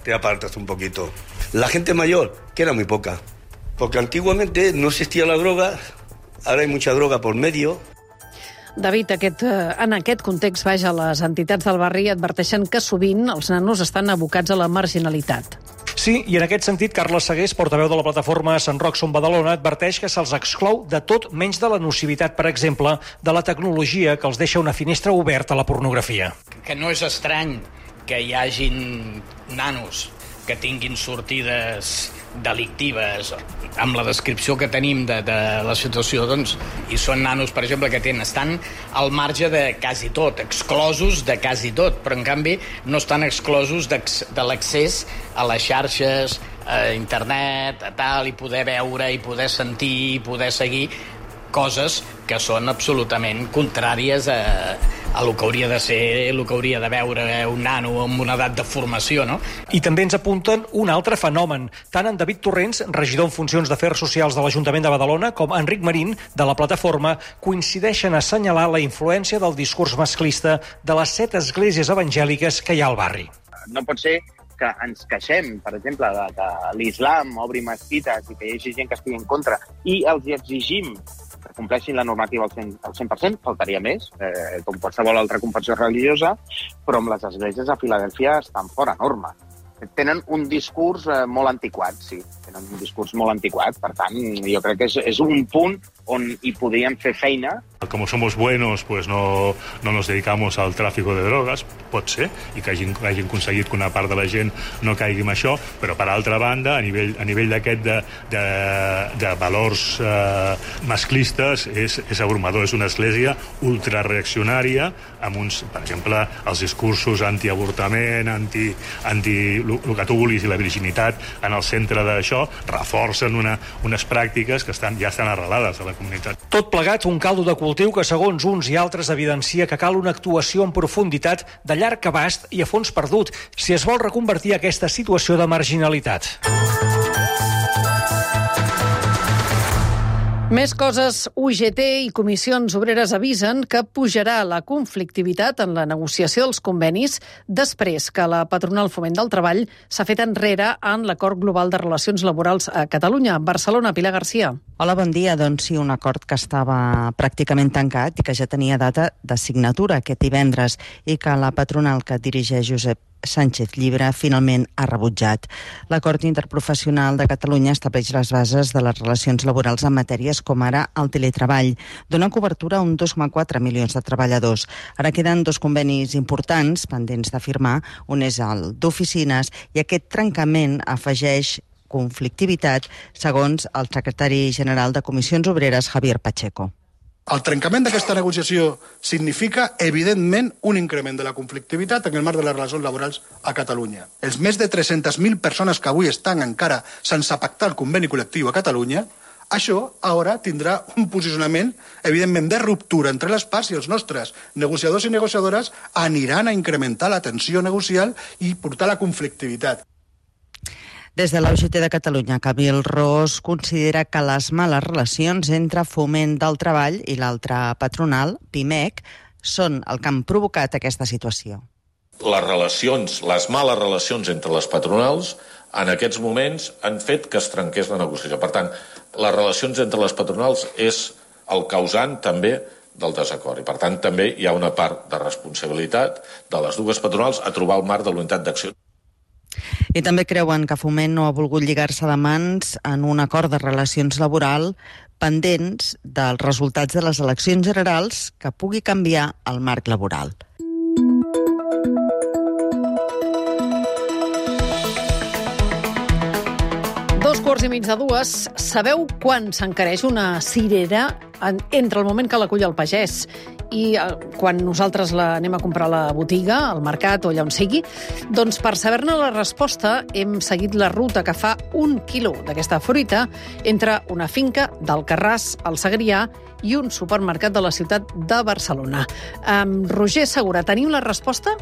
te apartas un poquito. La gente mayor, que era muy poca, porque antiguamente no existía la droga, ahora hay mucha droga por medio. David, en aquest context, les entitats del barri adverteixen que sovint els nanos estan abocats a la marginalitat. Sí, i en aquest sentit, Carles Segués, portaveu de la plataforma Sant Roc Som Badalona, adverteix que se'ls exclou de tot menys de la nocivitat, per exemple, de la tecnologia que els deixa una finestra oberta a la pornografia. Que no és estrany que hi hagin nanos que tinguin sortides delictives amb la descripció que tenim de la situació, doncs, i són nanos, per exemple, que estan al marge de quasi tot, exclosos de quasi tot, però en canvi no estan exclosos de l'accés a les xarxes, a internet, a tal, i poder veure, i poder sentir, i poder seguir coses que són absolutament contràries a el que hauria de ser, el que hauria de veure un nano amb una edat de formació, no? I també ens apunten un altre fenomen. Tant en David Torrents, regidor en funcions d'Afers Socials de l'Ajuntament de Badalona, com Enric Marín, de la plataforma, coincideixen a assenyalar la influència del discurs masclista de les 7 esglésies evangèliques que hi ha al barri. No pot ser que ens queixem, per exemple, que l'islam obri mesquites i que hi hagi gent que estigui en contra i els exigim que compleixin la normativa al 100%, faltaria més, com qualsevol altra confessió religiosa, però amb les esglésies a Filadèlfia estan fora norma. Tenen un discurs molt antiquat, sí, tenen un discurs molt antiquat, per tant, jo crec que és un punt on hi podríem fer feina. Como somos buenos, pues no nos dedicamos al tráfico de drogas, pot ser, i que hagin aconseguit que una part de la gent no caigui en això, però per altra banda, a nivell d'aquest de valors masclistes, és abrumador. És una església ultrareaccionària, amb uns, per exemple, els discursos antiavortament, el que tu vulguis i la virginitat en el centre d'això, reforcen unes pràctiques que ja estan arrelades a la comunitat. Tot plegat, un caldo de cultiu que, segons uns i altres, evidencia que cal una actuació en profunditat de llarg abast i a fons perdut si es vol reconvertir aquesta situació de marginalitat. Més coses. UGT i comissions obreres avisen que pujarà la conflictivitat en la negociació dels convenis després que la patronal Foment del Treball s'ha fet enrere en l'acord global de relacions laborals a Catalunya. Barcelona, Pilar Garcia. Hola, bon dia. Doncs sí, un acord que estava pràcticament tancat i que ja tenia data de signatura aquest divendres i que la patronal que dirigeix Josep Sánchez Llibre finalment ha rebutjat. L'acord interprofessional de Catalunya estableix les bases de les relacions laborals en matèries com ara el teletreball. Dona cobertura a un 2,4 milions de treballadors. Ara queden 2 convenis importants pendents de firmar. Un és el d'oficines i aquest trencament afegeix conflictivitat, segons el secretari general de Comissions Obreres, Javier Pacheco. El trencament d'aquesta negociació significa, evidentment, un increment de la conflictivitat en el marc de les relacions laborals a Catalunya. Els més de 300.000 persones que avui estan encara sense pactar el conveni col·lectiu a Catalunya, això ara tindrà un posicionament, evidentment, de ruptura entre les parts i els nostres negociadors i negociadores aniran a incrementar la tensió negocial i portar la conflictivitat. Des de la UGT de Catalunya, Camil Ros considera que les males relacions entre Foment del Treball i l'altra patronal, PIMEC, són el que han provocat aquesta situació. Les males relacions entre les patronals en aquests moments han fet que es trenqués la negociació. Per tant, les relacions entre les patronals és el causant també del desacord. I per tant també hi ha una part de responsabilitat de les dues patronals a trobar el marc de la unitat d'acció. I també creuen que Foment no ha volgut lligar-se de mans en un acord de relacions laboral pendents dels resultats de les eleccions generals que pugui canviar el marc laboral. Dos quarts i mig de dues. Sabeu quan s'encareix una cirera entre el moment que l'acull el pagès i quan nosaltres l'anem a comprar a la botiga, al mercat o allà on sigui? Doncs per saber-ne la resposta hem seguit la ruta que fa 1 quilo d'aquesta fruita entre una finca d'Alcarràs, al Segrià, i un supermercat de la ciutat de Barcelona. Roger Segura, tenim la resposta?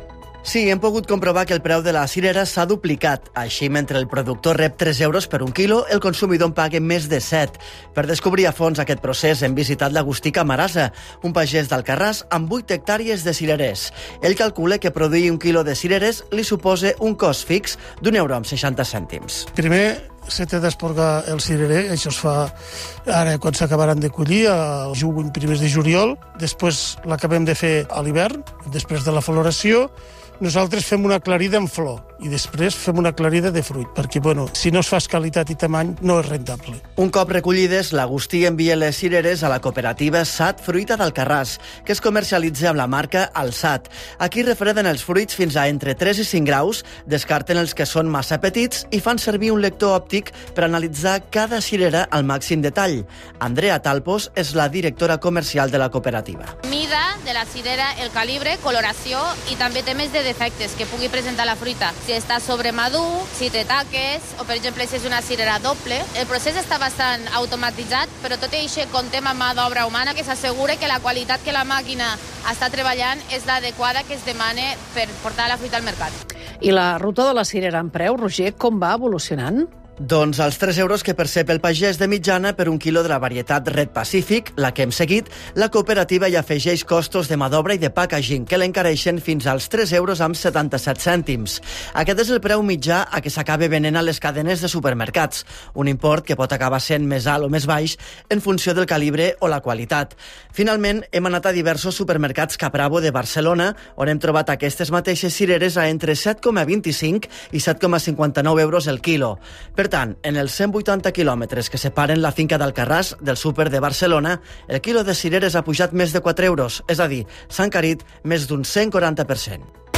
Sí, hem pogut comprovar que el preu de la cirera s'ha duplicat. Així, mentre el productor rep 3 euros per un quilo, el consumidor en paga més de 7. Per descobrir a fons aquest procés, hem visitat l'Agustí Camarasa, un pagès d'Alcarràs amb 8 hectàrees de cirerers. Ell calcula que produir un quilo de cireres li suposa un cost fix d'1,60 €. Primer se té d'esporgar el cirerer, això es fa ara quan s'acabaran de collir, al juny, primers de juliol. Després l'acabem de fer a l'hivern, després de la floració. Nosaltres fem una aclarida en flor i després fem una aclarida de fruit, perquè, si no es fa qualitat i tamany, no és rentable. Un cop recollides, l'Agustí envia les cireres a la cooperativa Sat Fruita d'Alcarràs, que es comercialitza amb la marca Alsat. Aquí refreden els fruits fins a entre 3 i 5 graus, descarten els que són massa petits i fan servir un lector òptic per analitzar cada cirera al màxim detall. Andrea Talpos és la directora comercial de la cooperativa. Mida de la cirera, el calibre, coloració i també temes de defectes que pugui presentar la fruita. Si està sobremadur, si té taques, o per exemple si és una cirera doble. El procés està bastant automatitzat, però tot i això comptem amb mà d'obra humana que s'assegura que la qualitat que la màquina està treballant és l'adequada que es demana per portar la fruita al mercat. I la ruta de la cirera en preu, Roger, com va evolucionant? Doncs els 3 euros que percep el pagès de mitjana per un quilo de la varietat Red Pacific, la que hem seguit, la cooperativa hi afegeix costos de mà d'obra i de packaging, que l'encareixen fins als 3 euros amb 77 cèntims. Aquest és el preu mitjà a què s'acaba venent a les cadenes de supermercats, un import que pot acabar sent més alt o més baix en funció del calibre o la qualitat. Finalment, hem anat a diversos supermercats Capravo de Barcelona, on hem trobat aquestes mateixes cireres a entre 7,25 i 7,59 euros el quilo. Per tant, en els 180 quilòmetres que separen la finca d'Alcarràs del súper de Barcelona, el quilo de cireres ha pujat més de 4 euros, és a dir, s'ha encarit més d'un 140%.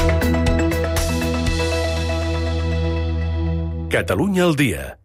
Catalunya al dia.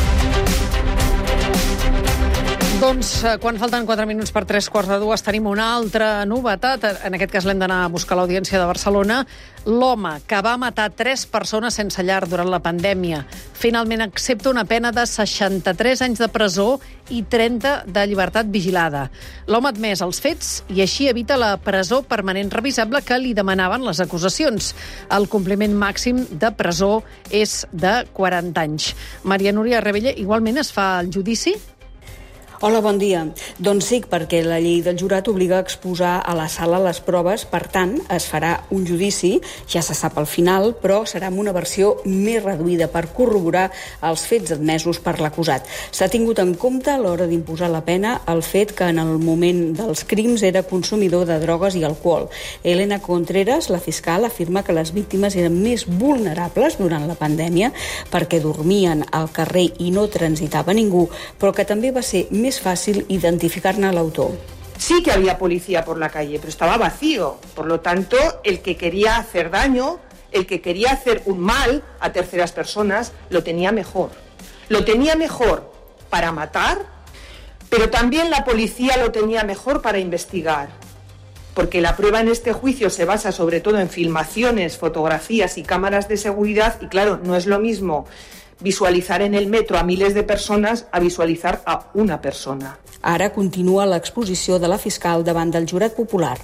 Doncs quan falten 4 minuts per 2:45 tenim una altra novetat. En aquest cas l'hem d'anar a buscar a l'Audiència de Barcelona. L'home que va matar 3 persones sense llar durant la pandèmia finalment accepta una pena de 63 anys de presó i 30 de llibertat vigilada. L'home ha admès els fets i així evita la presó permanent revisable que li demanaven les acusacions. El compliment màxim de presó és de 40 anys. Maria Núria Rebella, igualment es fa el judici? Hola, bon dia. Doncs sí, perquè la llei del jurat obliga a exposar a la sala les proves, per tant, es farà un judici, ja se sap al final, però serà amb una versió més reduïda per corroborar els fets admesos per l'acusat. S'ha tingut en compte a l'hora d'imposar la pena el fet que en el moment dels crims era consumidor de drogues i alcohol. Elena Contreras, la fiscal, afirma que les víctimes eren més vulnerables durant la pandèmia perquè dormien al carrer i no transitava ningú, però que també va ser més fácil identificar-ne al autor. Sí que había policía por la calle, pero estaba vacío. Por lo tanto, el que quería hacer daño, el que quería hacer un mal a terceras personas, lo tenía mejor. Lo tenía mejor para matar, pero también la policía lo tenía mejor para investigar. Porque la prueba en este juicio se basa sobre todo en filmaciones, fotografías y cámaras de seguridad, y claro, no es lo mismo visualitzar en el metro a miles de persones a visualitzar a una persona. Ara continua l'exposició de la fiscal davant del jurat popular.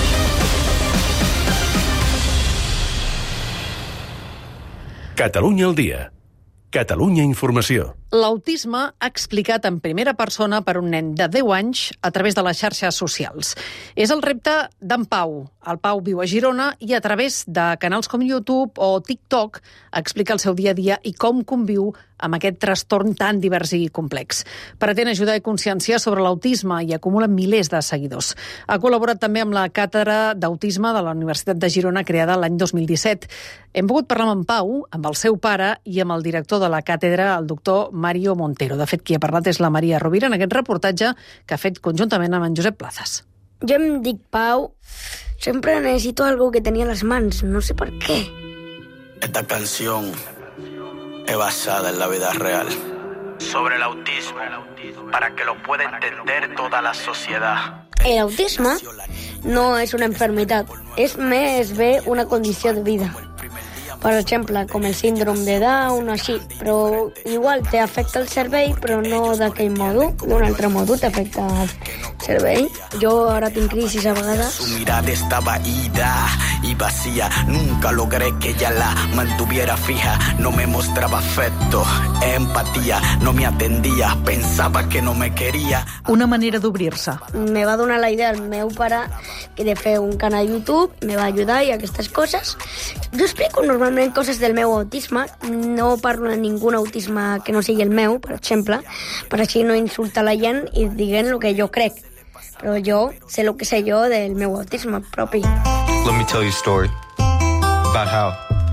Catalunya al dia. Catalunya Informació. L'autisme explicat en primera persona per un nen de 10 anys a través de les xarxes socials. És el repte d'en Pau. El Pau viu a Girona i a través de canals com YouTube o TikTok explica el seu dia a dia i com conviu amb aquest trastorn tan divers i complex. Pretén ajudar i conscienciar sobre l'autisme i acumula milers de seguidors. Ha col·laborat també amb la Càtedra d'Autisme de la Universitat de Girona, creada l'any 2017. Hem pogut parlar amb en Pau, amb el seu pare i amb el director de la càtedra, el doctor Mario Montero. De fet, qui ha parlat és la Maria Rovira en aquest reportatge que ha fet conjuntament amb en Josep Plazas. Jo em dic Pau. Siempre necesito algo que tenía en las manos. No sé por qué. Esta canción es basada en la vida real. Sobre el autismo, para que lo pueda entender toda la sociedad. El autisme no es una enfermedad, es més bé una condició de vida. per exemple, com el síndrome de Down o així, però igual t'afecta el cervell, però no d'aquell modo, d'un altre modo t'afecta el cervell. Jo ara tinc crisis a vegades. Su mirada estaba ida y vacía, nunca logré que ella la mantuviera fija, no me mostraba afecto, empatía, no me atendía, pensaba que no me quería. Una manera d'obrir-se. Me va donar la idea el meu pare de fer un canal YouTube, me va ajudar i aquestes coses. Jo explico normalment coses del meu autisme, no parlo de ningú autisme que no sigui el meu, per exemple, per així no insultar la gent i diguent el que jo crec. Però jo sé el que sé jo del meu autisme propi. Let me tell you a story about how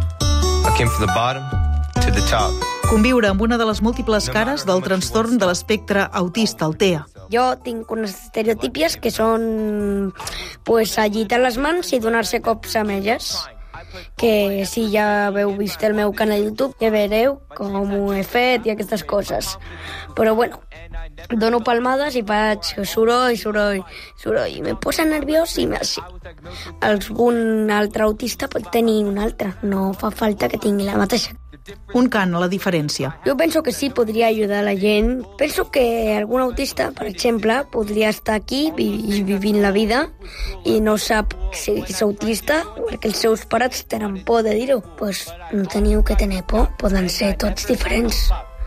I came from the bottom to the top. Conviure amb una de les múltiples cares del trastorn de l'espectre autista, el TEA. Jo tinc unes estereotípies que són pues, agitar les mans i donar-se cops amb elles. Que si ja heu vist el meu canal de YouTube ja vereu com ho he fet i aquestes coses. Però bueno, dono palmades i faig soroll, soroll, soroll. I me posa nerviós i així. Algun altre autista pot tenir un altre. No fa falta que tingui la mateixa. Un cant a la diferència. Jo penso que sí podria ajudar la gent. Penso que algun autista, per exemple, podria estar aquí vivint la vida i no sap si és autista perquè els seus pares tenen por de dir-ho. Pues no teniu que tenir por, poden ser tots diferents.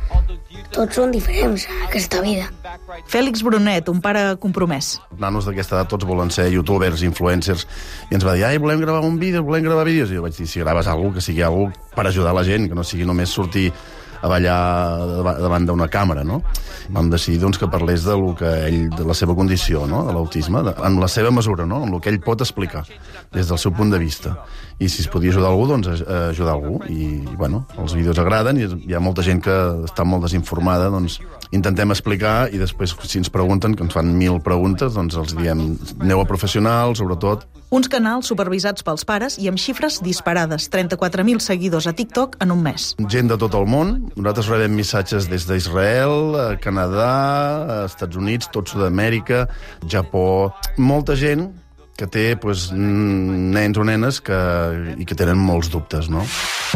Tots són diferents a aquesta vida. Fèlix Brunet, un pare compromès. Nanos d'aquesta edat tots volen ser youtubers, influencers, i ens va dir, ai, volem gravar un vídeo, volem gravar vídeos. I jo vaig dir, si graves alguna cosa, que sigui alguna cosa per ajudar la gent, que no sigui només sortir a ballar davant d'una càmera, no? Vam decidir doncs, que parlés de la seva condició, no? De l'autisme, en la seva mesura, no? Amb el que ell pot explicar, des del seu punt de vista. I si es podia ajudar algú, doncs ajudar algú. I, bueno, els vídeos agraden i hi ha molta gent que està molt desinformada, doncs intentem explicar i després, si ens pregunten, que ens fan 1000 preguntes, doncs els diem, aneu a professionals, sobretot. Uns canals supervisats pels pares i amb xifres disparades, 34.000 seguidors a TikTok en un mes. Gent de tot el món. Nosaltres rebem missatges des d'Israel, Canadà, Estats Units, tot Sud-amèrica, Japó. Molta gent que té pues, nens o nenes i que tenen molts dubtes, no?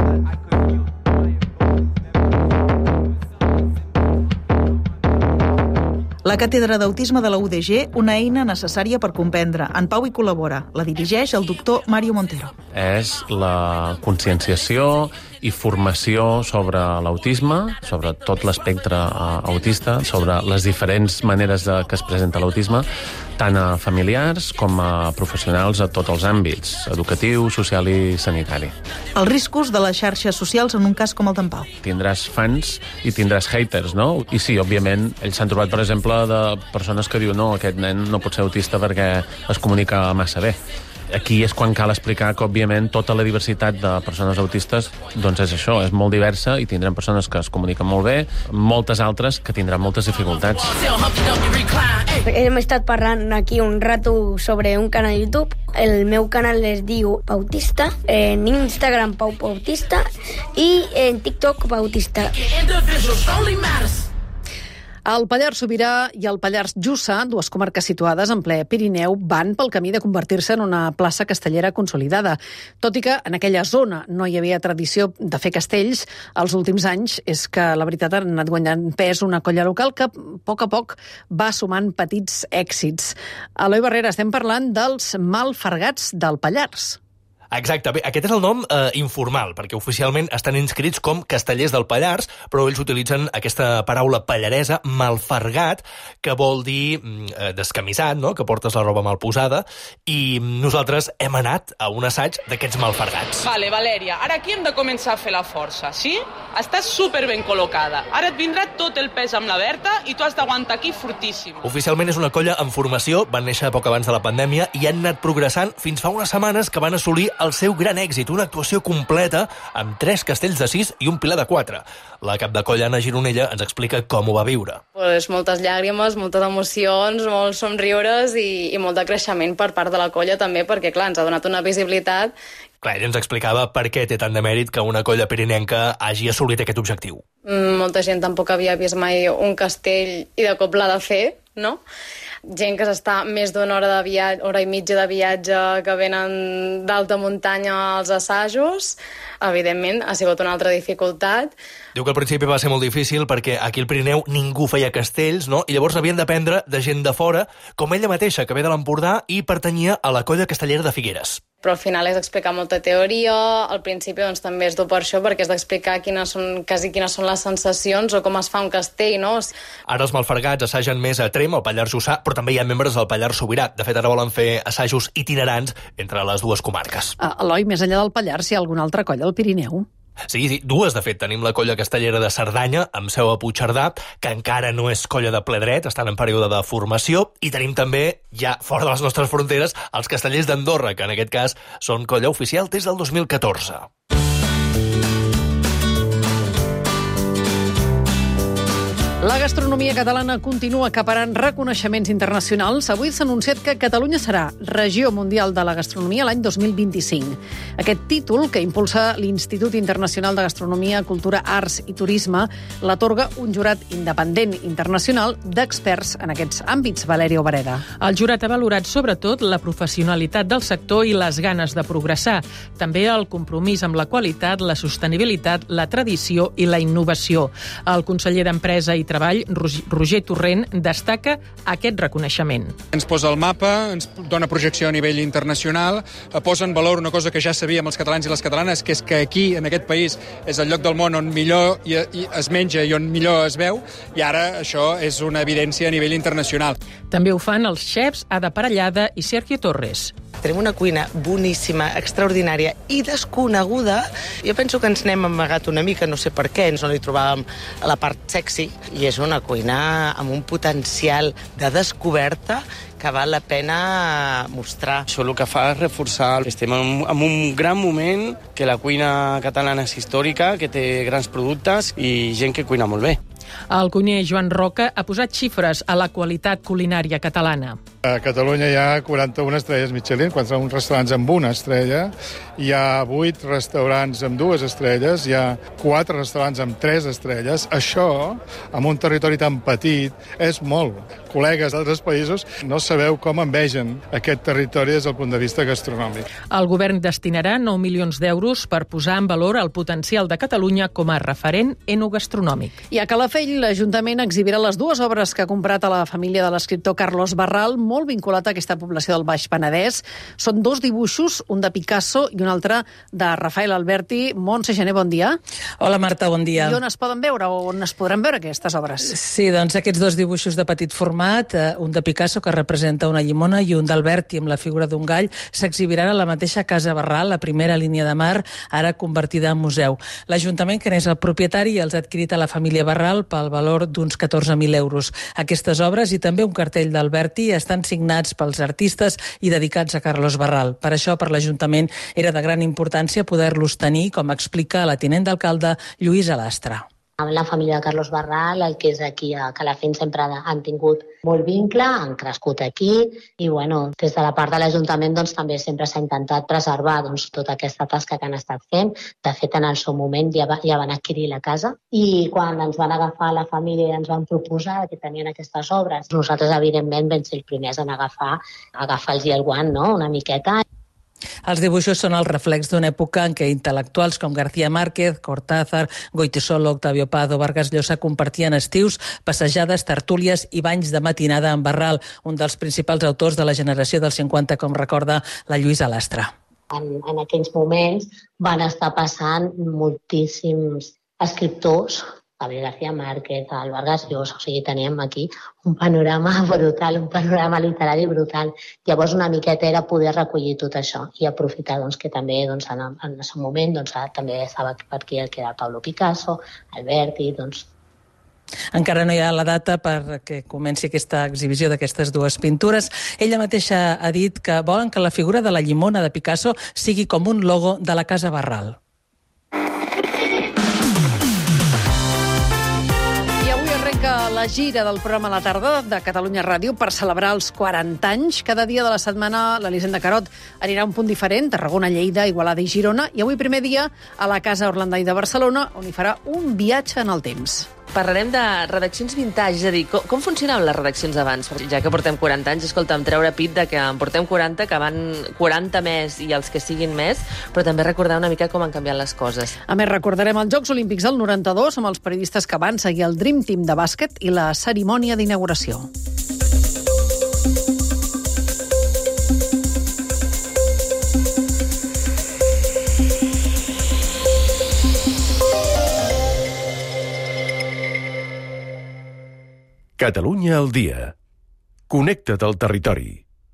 La Càtedra d'Autisme de la UDG, una eina necessària per comprendre. En Pau hi col·labora. La dirigeix el doctor Mario Montero. És la conscienciació i formació sobre l'autisme, sobre tot l'espectre autista, sobre les diferents maneres que es presenta l'autisme, tant a familiars com a professionals a tots els àmbits, educatiu, social i sanitari. Els riscos de les xarxes socials en un cas com el d'en Pau. Tindràs fans i tindràs haters, no? I sí, òbviament, ells s'han trobat, per exemple, de persones que diuen no, aquest nen no pot ser autista perquè es comunica massa bé. Aquí és quan cal explicar que, òbviament, tota la diversitat de persones autistes doncs és això, és molt diversa i tindrem persones que es comuniquen molt bé, moltes altres que tindran moltes dificultats. Hem estat parlant aquí un rato sobre un canal de YouTube. El meu canal es diu Pautista, en Instagram Pau Pautista i en TikTok Pautista. El Pallars Sobirà i el Pallars Jussà, dues comarques situades en ple Pirineu, van pel camí de convertir-se en una plaça castellera consolidada. Tot i que en aquella zona no hi havia tradició de fer castells, els últims anys és que la veritat ha anat guanyant pes una colla local que a poc va sumant petits èxits. Eloi Barrera, estem parlant dels Malfargats del Pallars. Exacte, bé, aquest és el nom informal, perquè oficialment estan inscrits com castellers del Pallars, però ells utilitzen aquesta paraula pallaresa, malfargat, que vol dir descamisat, no?, que portes la roba mal posada, i nosaltres hem anat a un assaig d'aquests malfargats. Vale, Valèria, ara aquí hem de començar a fer la força, sí? Estàs superben col·locada. Ara et vindrà tot el pes amb la Berta i tu has d'aguantar aquí fortíssim. Oficialment és una colla en formació, van néixer poc abans de la pandèmia i han anat progressant fins fa unes setmanes que van assolir el seu gran èxit, una actuació completa amb 3 castells de 6 i un pilar de 4. La cap de colla, Anna Gironella, ens explica com ho va viure. Pues moltes llàgrimes, moltes emocions, molts somriures i molt de creixement per part de la colla també, perquè clar, ens ha donat una visibilitat. Clar, ella ens explicava per què té tant de mèrit que una colla pirinenca hagi assolit aquest objectiu. Molta gent tampoc havia vist mai un castell i de cop l'ha de fer, no? gent que s'està més d'una hora de viatge, hora i mitja de viatge, que venen d'alta muntanya als assajos. Evidentment, ha sigut una altra dificultat. Diu que al principi va ser molt difícil perquè aquí al Pirineu ningú feia castells, no? I llavors havien d'aprendre de gent de fora, com ella mateixa, que ve de l'Empordà i pertanyia a la colla castellera de Figueres. Però al final és explicar molta teoria, al principi doncs, també és dur per això, perquè és d'explicar quines són les sensacions o com es fa un castell, no? Ara els malfergats assagen més a Tremp, al Pallars Jussà, però també hi ha membres del Pallars Sobirà. De fet, ara volen fer assajos itinerants entre les dues comarques. Eloi, més enllà del Pallars, hi ha alguna altra colla al Pirineu? Sí, dues, de fet. Tenim la colla castellera de Cerdanya, amb seu a Puigcerdà, que encara no és colla de ple dret, estan en període de formació, i tenim també, ja fora de les nostres fronteres, els castellers d'Andorra, que en aquest cas són colla oficial des del 2014. La gastronomia catalana continua acaparant reconeixements internacionals. Avui s'ha anunciat que Catalunya serà Regió Mundial de la Gastronomia l'any 2025. Aquest títol, que impulsa l'Institut Internacional de Gastronomia, Cultura, Arts i Turisme, l'atorga un jurat independent internacional d'experts en aquests àmbits. Valeria Obereda. El jurat ha valorat sobretot la professionalitat del sector i les ganes de progressar. També el compromís amb la qualitat, la sostenibilitat, la tradició i la innovació. El conseller d'Empresa i Treball, Roger Torrent, destaca aquest reconeixement. Ens posa el mapa, ens dona projecció a nivell internacional, posa en valor una cosa que ja sabíem els catalans i les catalanes, que és que aquí, en aquest país, és el lloc del món on millor es menja i on millor es veu, i ara això és una evidència a nivell internacional. També ho fan els xefs Ada Parellada i Sergio Torres. Tenim una cuina boníssima, extraordinària i desconeguda. Jo penso que ens n'hem amagat una mica, no sé per què, ens no li trobàvem a la part sexy, i és una cuina amb un potencial de descoberta que val la pena mostrar. Això el que fa és reforçar. Estem en un gran moment, que la cuina catalana és històrica, que té grans productes i gent que cuina molt bé. El cuiner Joan Roca ha posat xifres a la qualitat culinària catalana. A Catalunya hi ha 41 estrelles Michelin, 41 restaurants amb una estrella, hi ha 8 restaurants amb 2 estrelles, hi ha 4 restaurants amb 3 estrelles. Això, en un territori tan petit, és molt. Col·legues d'altres països no sabeu com envegen aquest territori des del punt de vista gastronòmic. El govern destinarà 9 milions d'euros per posar en valor el potencial de Catalunya com a referent enogastronòmic. I a Calafell, l'Ajuntament exhibirà les dues obres que ha comprat a la família de l'escriptor Carlos Barral, molt vinculat a aquesta població del Baix Penedès. Són 2 dibuixos, un de Picasso i un altre de Rafael Alberti. Montse Gené, bon dia. Hola, Marta, bon dia. I on es poden veure, o on es podran veure aquestes obres? Sí, doncs aquests 2 dibuixos de petit format, un de Picasso que representa una llimona i un d'Alberti amb la figura d'un gall, s'exhibiran a la mateixa Casa Barral, la primera línia de mar, ara convertida en museu. L'Ajuntament, que n'és el propietari, els ha adquirit a la família Barral pel valor d'uns 14.000 euros. Aquestes obres i també un cartell d'Alberti estan signats pels artistes i dedicats a Carlos Barral. Per això, per l'Ajuntament, era de gran importància poder-los tenir, com explica la tinent d'alcalde Lluís Alastra. Amb la família de Carlos Barral, el que és aquí a Calafell, sempre han tingut molt vincle, han crescut aquí i des de la part de l'Ajuntament també sempre s'ha intentat preservar tota aquesta tasca que han estat fent. De fet, en el seu moment ja van adquirir la casa i quan ens van agafar la família i ens van proposar que tenien aquestes obres, nosaltres evidentment vam ser els primers en agafar-los el guant, no?, una miqueta. Els dibuixos són el reflex d'una època en què intel·lectuals com García Márquez, Cortázar, Goytisolo, Octavio Paz o Vargas Llosa compartien estius, passejades, tertúlies i banys de matinada en Barral, un dels principals autors de la generació dels 50, com recorda la Lluïsa Alastra. En aquells moments van estar passant moltíssims escriptors, Gabriel García Márquez, el Vargas Llosa, o sigui, teníem aquí un panorama brutal, un panorama literari brutal. Llavors una miqueta era poder recollir tot això i aprofitar que també en el seu moment també estava per aquí el que era Pablo Picasso, Alberti, Encara no hi ha la data perquè comenci aquesta exhibició d'aquestes 2 pintures. Ella mateixa ha dit que volen que la figura de la llimona de Picasso sigui com un logo de la Casa Barral. La gira del programa a la tarda de Catalunya Ràdio per celebrar els 40 anys. Cada dia de la setmana l'Elisenda Carot anirà a un punt diferent, Tarragona, Lleida, Igualada i Girona, i avui primer dia a la Casa Orlandai de Barcelona, on hi farà un viatge en el temps. parlarem de redaccions vintage, és a dir, com funcionaven les redaccions abans? Ja que portem 40 anys, escolta'm, treure pit de que en portem 40, que van 40 més i els que siguin més, però també recordar una mica com han canviat les coses. A més, recordarem els Jocs Olímpics del 92 amb els periodistes que van seguir el Dream Team de bàsquet i la cerimònia d'inauguració. Catalunya al dia. Connecta't al territori.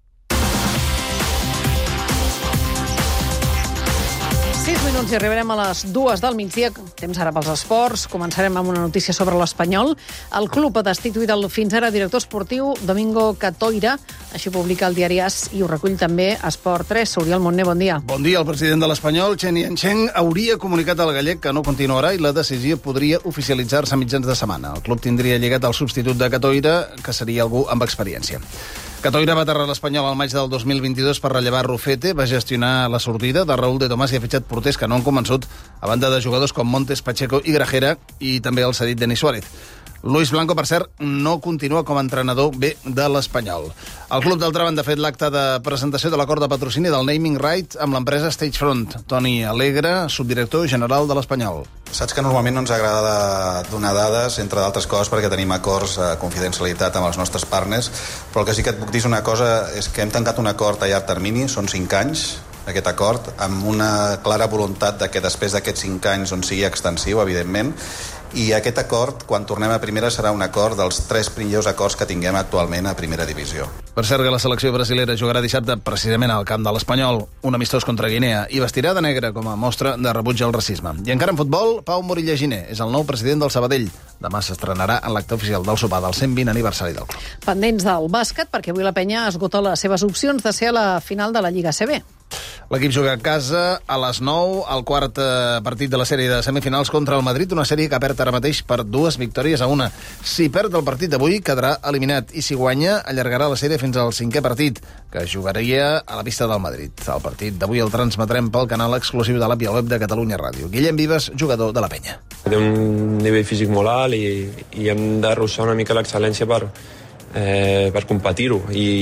6 minuts i arribarem a les 2 del migdia. Temps ara pels esports. Començarem amb una notícia sobre l'Espanyol. El club ha destituït el fins ara director esportiu Domingo Catoira. Així publica el diari AS i ho recull també Esport 3. Oriol Montner, bon dia. Bon dia. El president de l'Espanyol, Chen Yancheng, hauria comunicat al gallec que no continuarà i la decisió podria oficialitzar-se a mitjans de setmana. El club tindria lligat el substitut de Catoira, que seria algú amb experiència. Catoira va aterrar l'Espanyol al maig del 2022 per rellevar Rufete, va gestionar la sortida de Raúl de Tomàs i ha fitxat porters que no han convençut, a banda de jugadors com Montes, Pacheco i Grajera, i també el cedit Denis Suárez. Luis Blanco, per cert, no continua com a entrenador B de l'Espanyol. El club, d'altra banda, ha fet l'acte de presentació de l'acord de patrocini del naming right amb l'empresa Stagefront. Toni Alegre, subdirector general de l'Espanyol. Saps que normalment no ens agrada donar dades, entre d'altres coses, perquè tenim acords de confidencialitat amb els nostres partners, però el que sí que et puc dir una cosa és que hem tancat un acord a llarg termini, són 5 anys, aquest acord, amb una clara voluntat de que després d'aquests 5 anys sigui extensiu, evidentment, i aquest acord, quan tornem a primera, serà un acord dels 3 millors acords que tinguem actualment a primera divisió. Per cert, que la selecció brasilera jugarà dissabte precisament al camp de l'Espanyol, un amistós contra Guinea, i vestirà de negre com a mostra de rebuig al racisme. I encara en futbol, Pau Morilla Giner és el nou president del Sabadell. Demà s'estrenarà en l'acte oficial del sopar del 120 aniversari del club. Pendents del bàsquet, perquè avui la Penya esgota les seves opcions de ser a la final de la Lliga CB. L'equip juga a casa a les 9, el quart partit de la sèrie de semifinals contra el Madrid, una sèrie que perd ara mateix per 2 victòries a 1. Si perd el partit d'avui, quedarà eliminat, i si guanya, allargarà la sèrie fins al 5è partit, que jugaria a la pista del Madrid. El partit d'avui el transmetrem pel canal exclusiu de l'app i el web de Catalunya Ràdio. Guillem Vives, jugador de la Penya. Té un nivell físic molt alt i hem d'arrossar una mica l'excel·lència per competir-ho,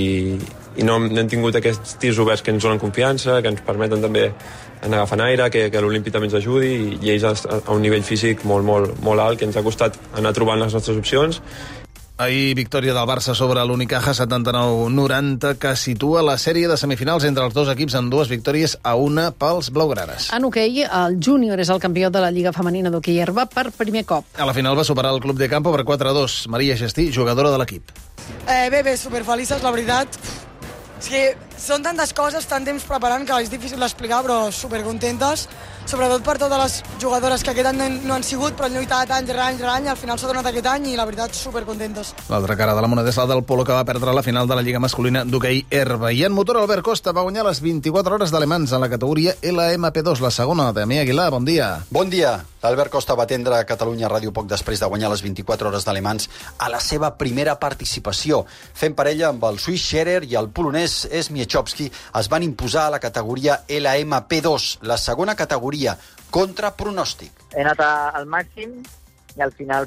i no hem tingut aquests tirs oberts que ens donen confiança, que ens permeten també anar agafant aire, que l'Olímpic també ens ajudi, i ells a un nivell físic molt, molt, molt alt, que ens ha costat anar trobant les nostres opcions. Ahir, victòria del Barça sobre l'Unicaja 79-90, que situa la sèrie de semifinals entre els dos equips en 2 victòries a 1 pels blaugranes. En hoquei, el júnior és el campió de la Lliga Femenina d'hoquei herba per primer cop. A la final va superar el Club de Campo per 4-2. Maria Gestí, jugadora de l'equip. Bé, superfelices, la veritat. És que són tantes coses, tant temps preparant, que és difícil d'explicar, però supercontentes, sobretot per totes les jugadores que aquest any no han sigut, però han lluitat any rere any, al final s'ha donat aquest any, i la veritat, supercontentes. L'altra cara de la moneda és la del Polo, que va perdre la final de la Lliga masculina d'hoquei herba. I en motor, Albert Costa va guanyar les 24 hores d'Alemans en la categoria LMP2, la segona. Damià Aguilar, bon dia. Bon dia. L'Albert Costa va atendre a Catalunya Ràdio poc després de guanyar les 24 hores d'Alemans a la seva primera participació. Fent parella amb el suís Scherer i el polonès Mieczowski, es van imposar a la categoria LMP2, la segona categoria, contra pronòstic. He anat al màxim i al final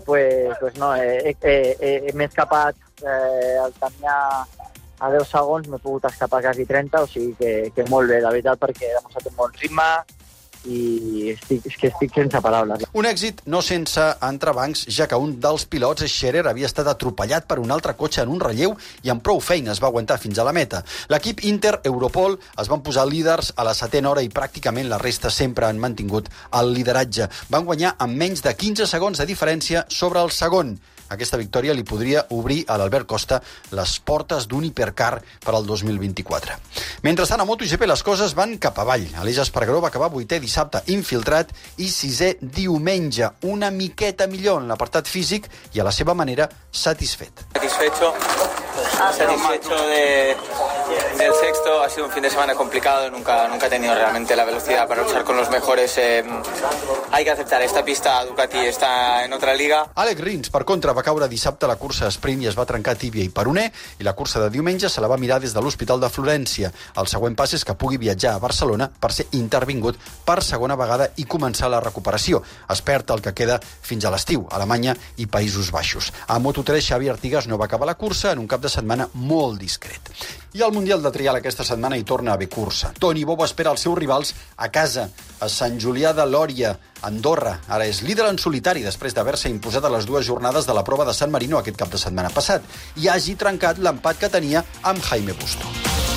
m'he escapat al camí a 10 segons, m'he pogut escapar quasi 30, o sigui que molt bé, la veritat, perquè he demostrat un bon ritme i estic sense paraules. Un èxit no sense entrebancs, ja que un dels pilots, Scherer, havia estat atropellat per un altre cotxe en un relleu i amb prou feines va aguantar fins a la meta. L'equip Inter-Europol es van posar líders a la 7a hora i pràcticament la resta sempre han mantingut el lideratge. Van guanyar amb menys de 15 segons de diferència sobre el segon. Aquesta victòria li podria obrir a l'Albert Costa les portes d'un hipercar per al 2024. Mentrestant, a MotoGP les coses van cap avall. Aleix Espargaró va acabar 8è dissabte infiltrat i 6è diumenge, una miqueta millor en l'apartat físic i a la seva manera satisfet. Satisfecho del sexto. Ha sido un fin de semana complicado, nunca he tenido realmente la velocidad para luchar con los mejores. Hay que aceptar, esta pista Ducati està en otra liga. Alex Rins, per contra, va caure dissabte a la cursa sprint i es va trencar tíbia i peroné, i la cursa de diumenge se la va mirar des de l'Hospital de Florència. El següent pas és que pugui viatjar a Barcelona per ser intervingut per segona vegada i començar la recuperació. Es perd el que queda fins a l'estiu, Alemanya i Països Baixos. A Moto3, Xavi Artigas no va acabar la cursa en un cap de setmana molt discret. I al Mundial de Trial aquesta setmana hi torna a haver cursa. Toni Bobo espera els seus rivals a casa, a Sant Julià de Lòria, Andorra. Ara és líder en solitari després d'haver-se imposat a les 2 jornades de la prova de San Marino aquest cap de setmana passat i hagi trencat l'empat que tenia amb Jaime Busto.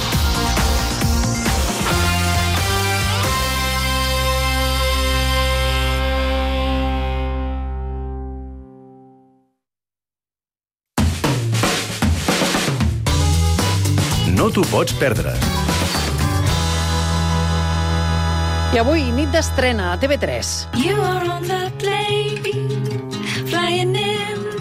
No t'ho pots perdre. I avui, nit d'estrena a TV3. You are on the plane, flying in.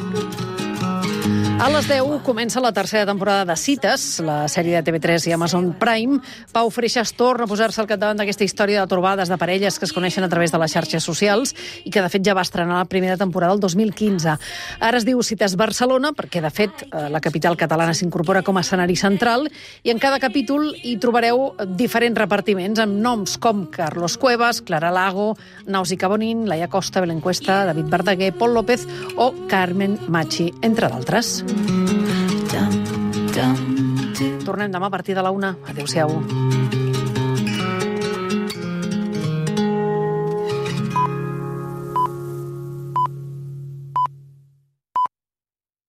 A les 10 comença la tercera temporada de Cites, la sèrie de TV3 i Amazon Prime. Pau Freixas torna a posar-se al capdavant d'aquesta història de trobades de parelles que es coneixen a través de les xarxes socials i que, de fet, ja va estrenar la primera temporada el 2015. Ara es diu Cites Barcelona perquè, de fet, la capital catalana s'incorpora com a escenari central i en cada capítol hi trobareu diferents repartiments amb noms com Carlos Cuevas, Clara Lago, Nausica Bonin, Laia Costa, Belén Cuesta, David Verdaguer, Pol López o Carmen Machi, entre d'altres. Tornem demà a partir de la 1. Adéu-siau.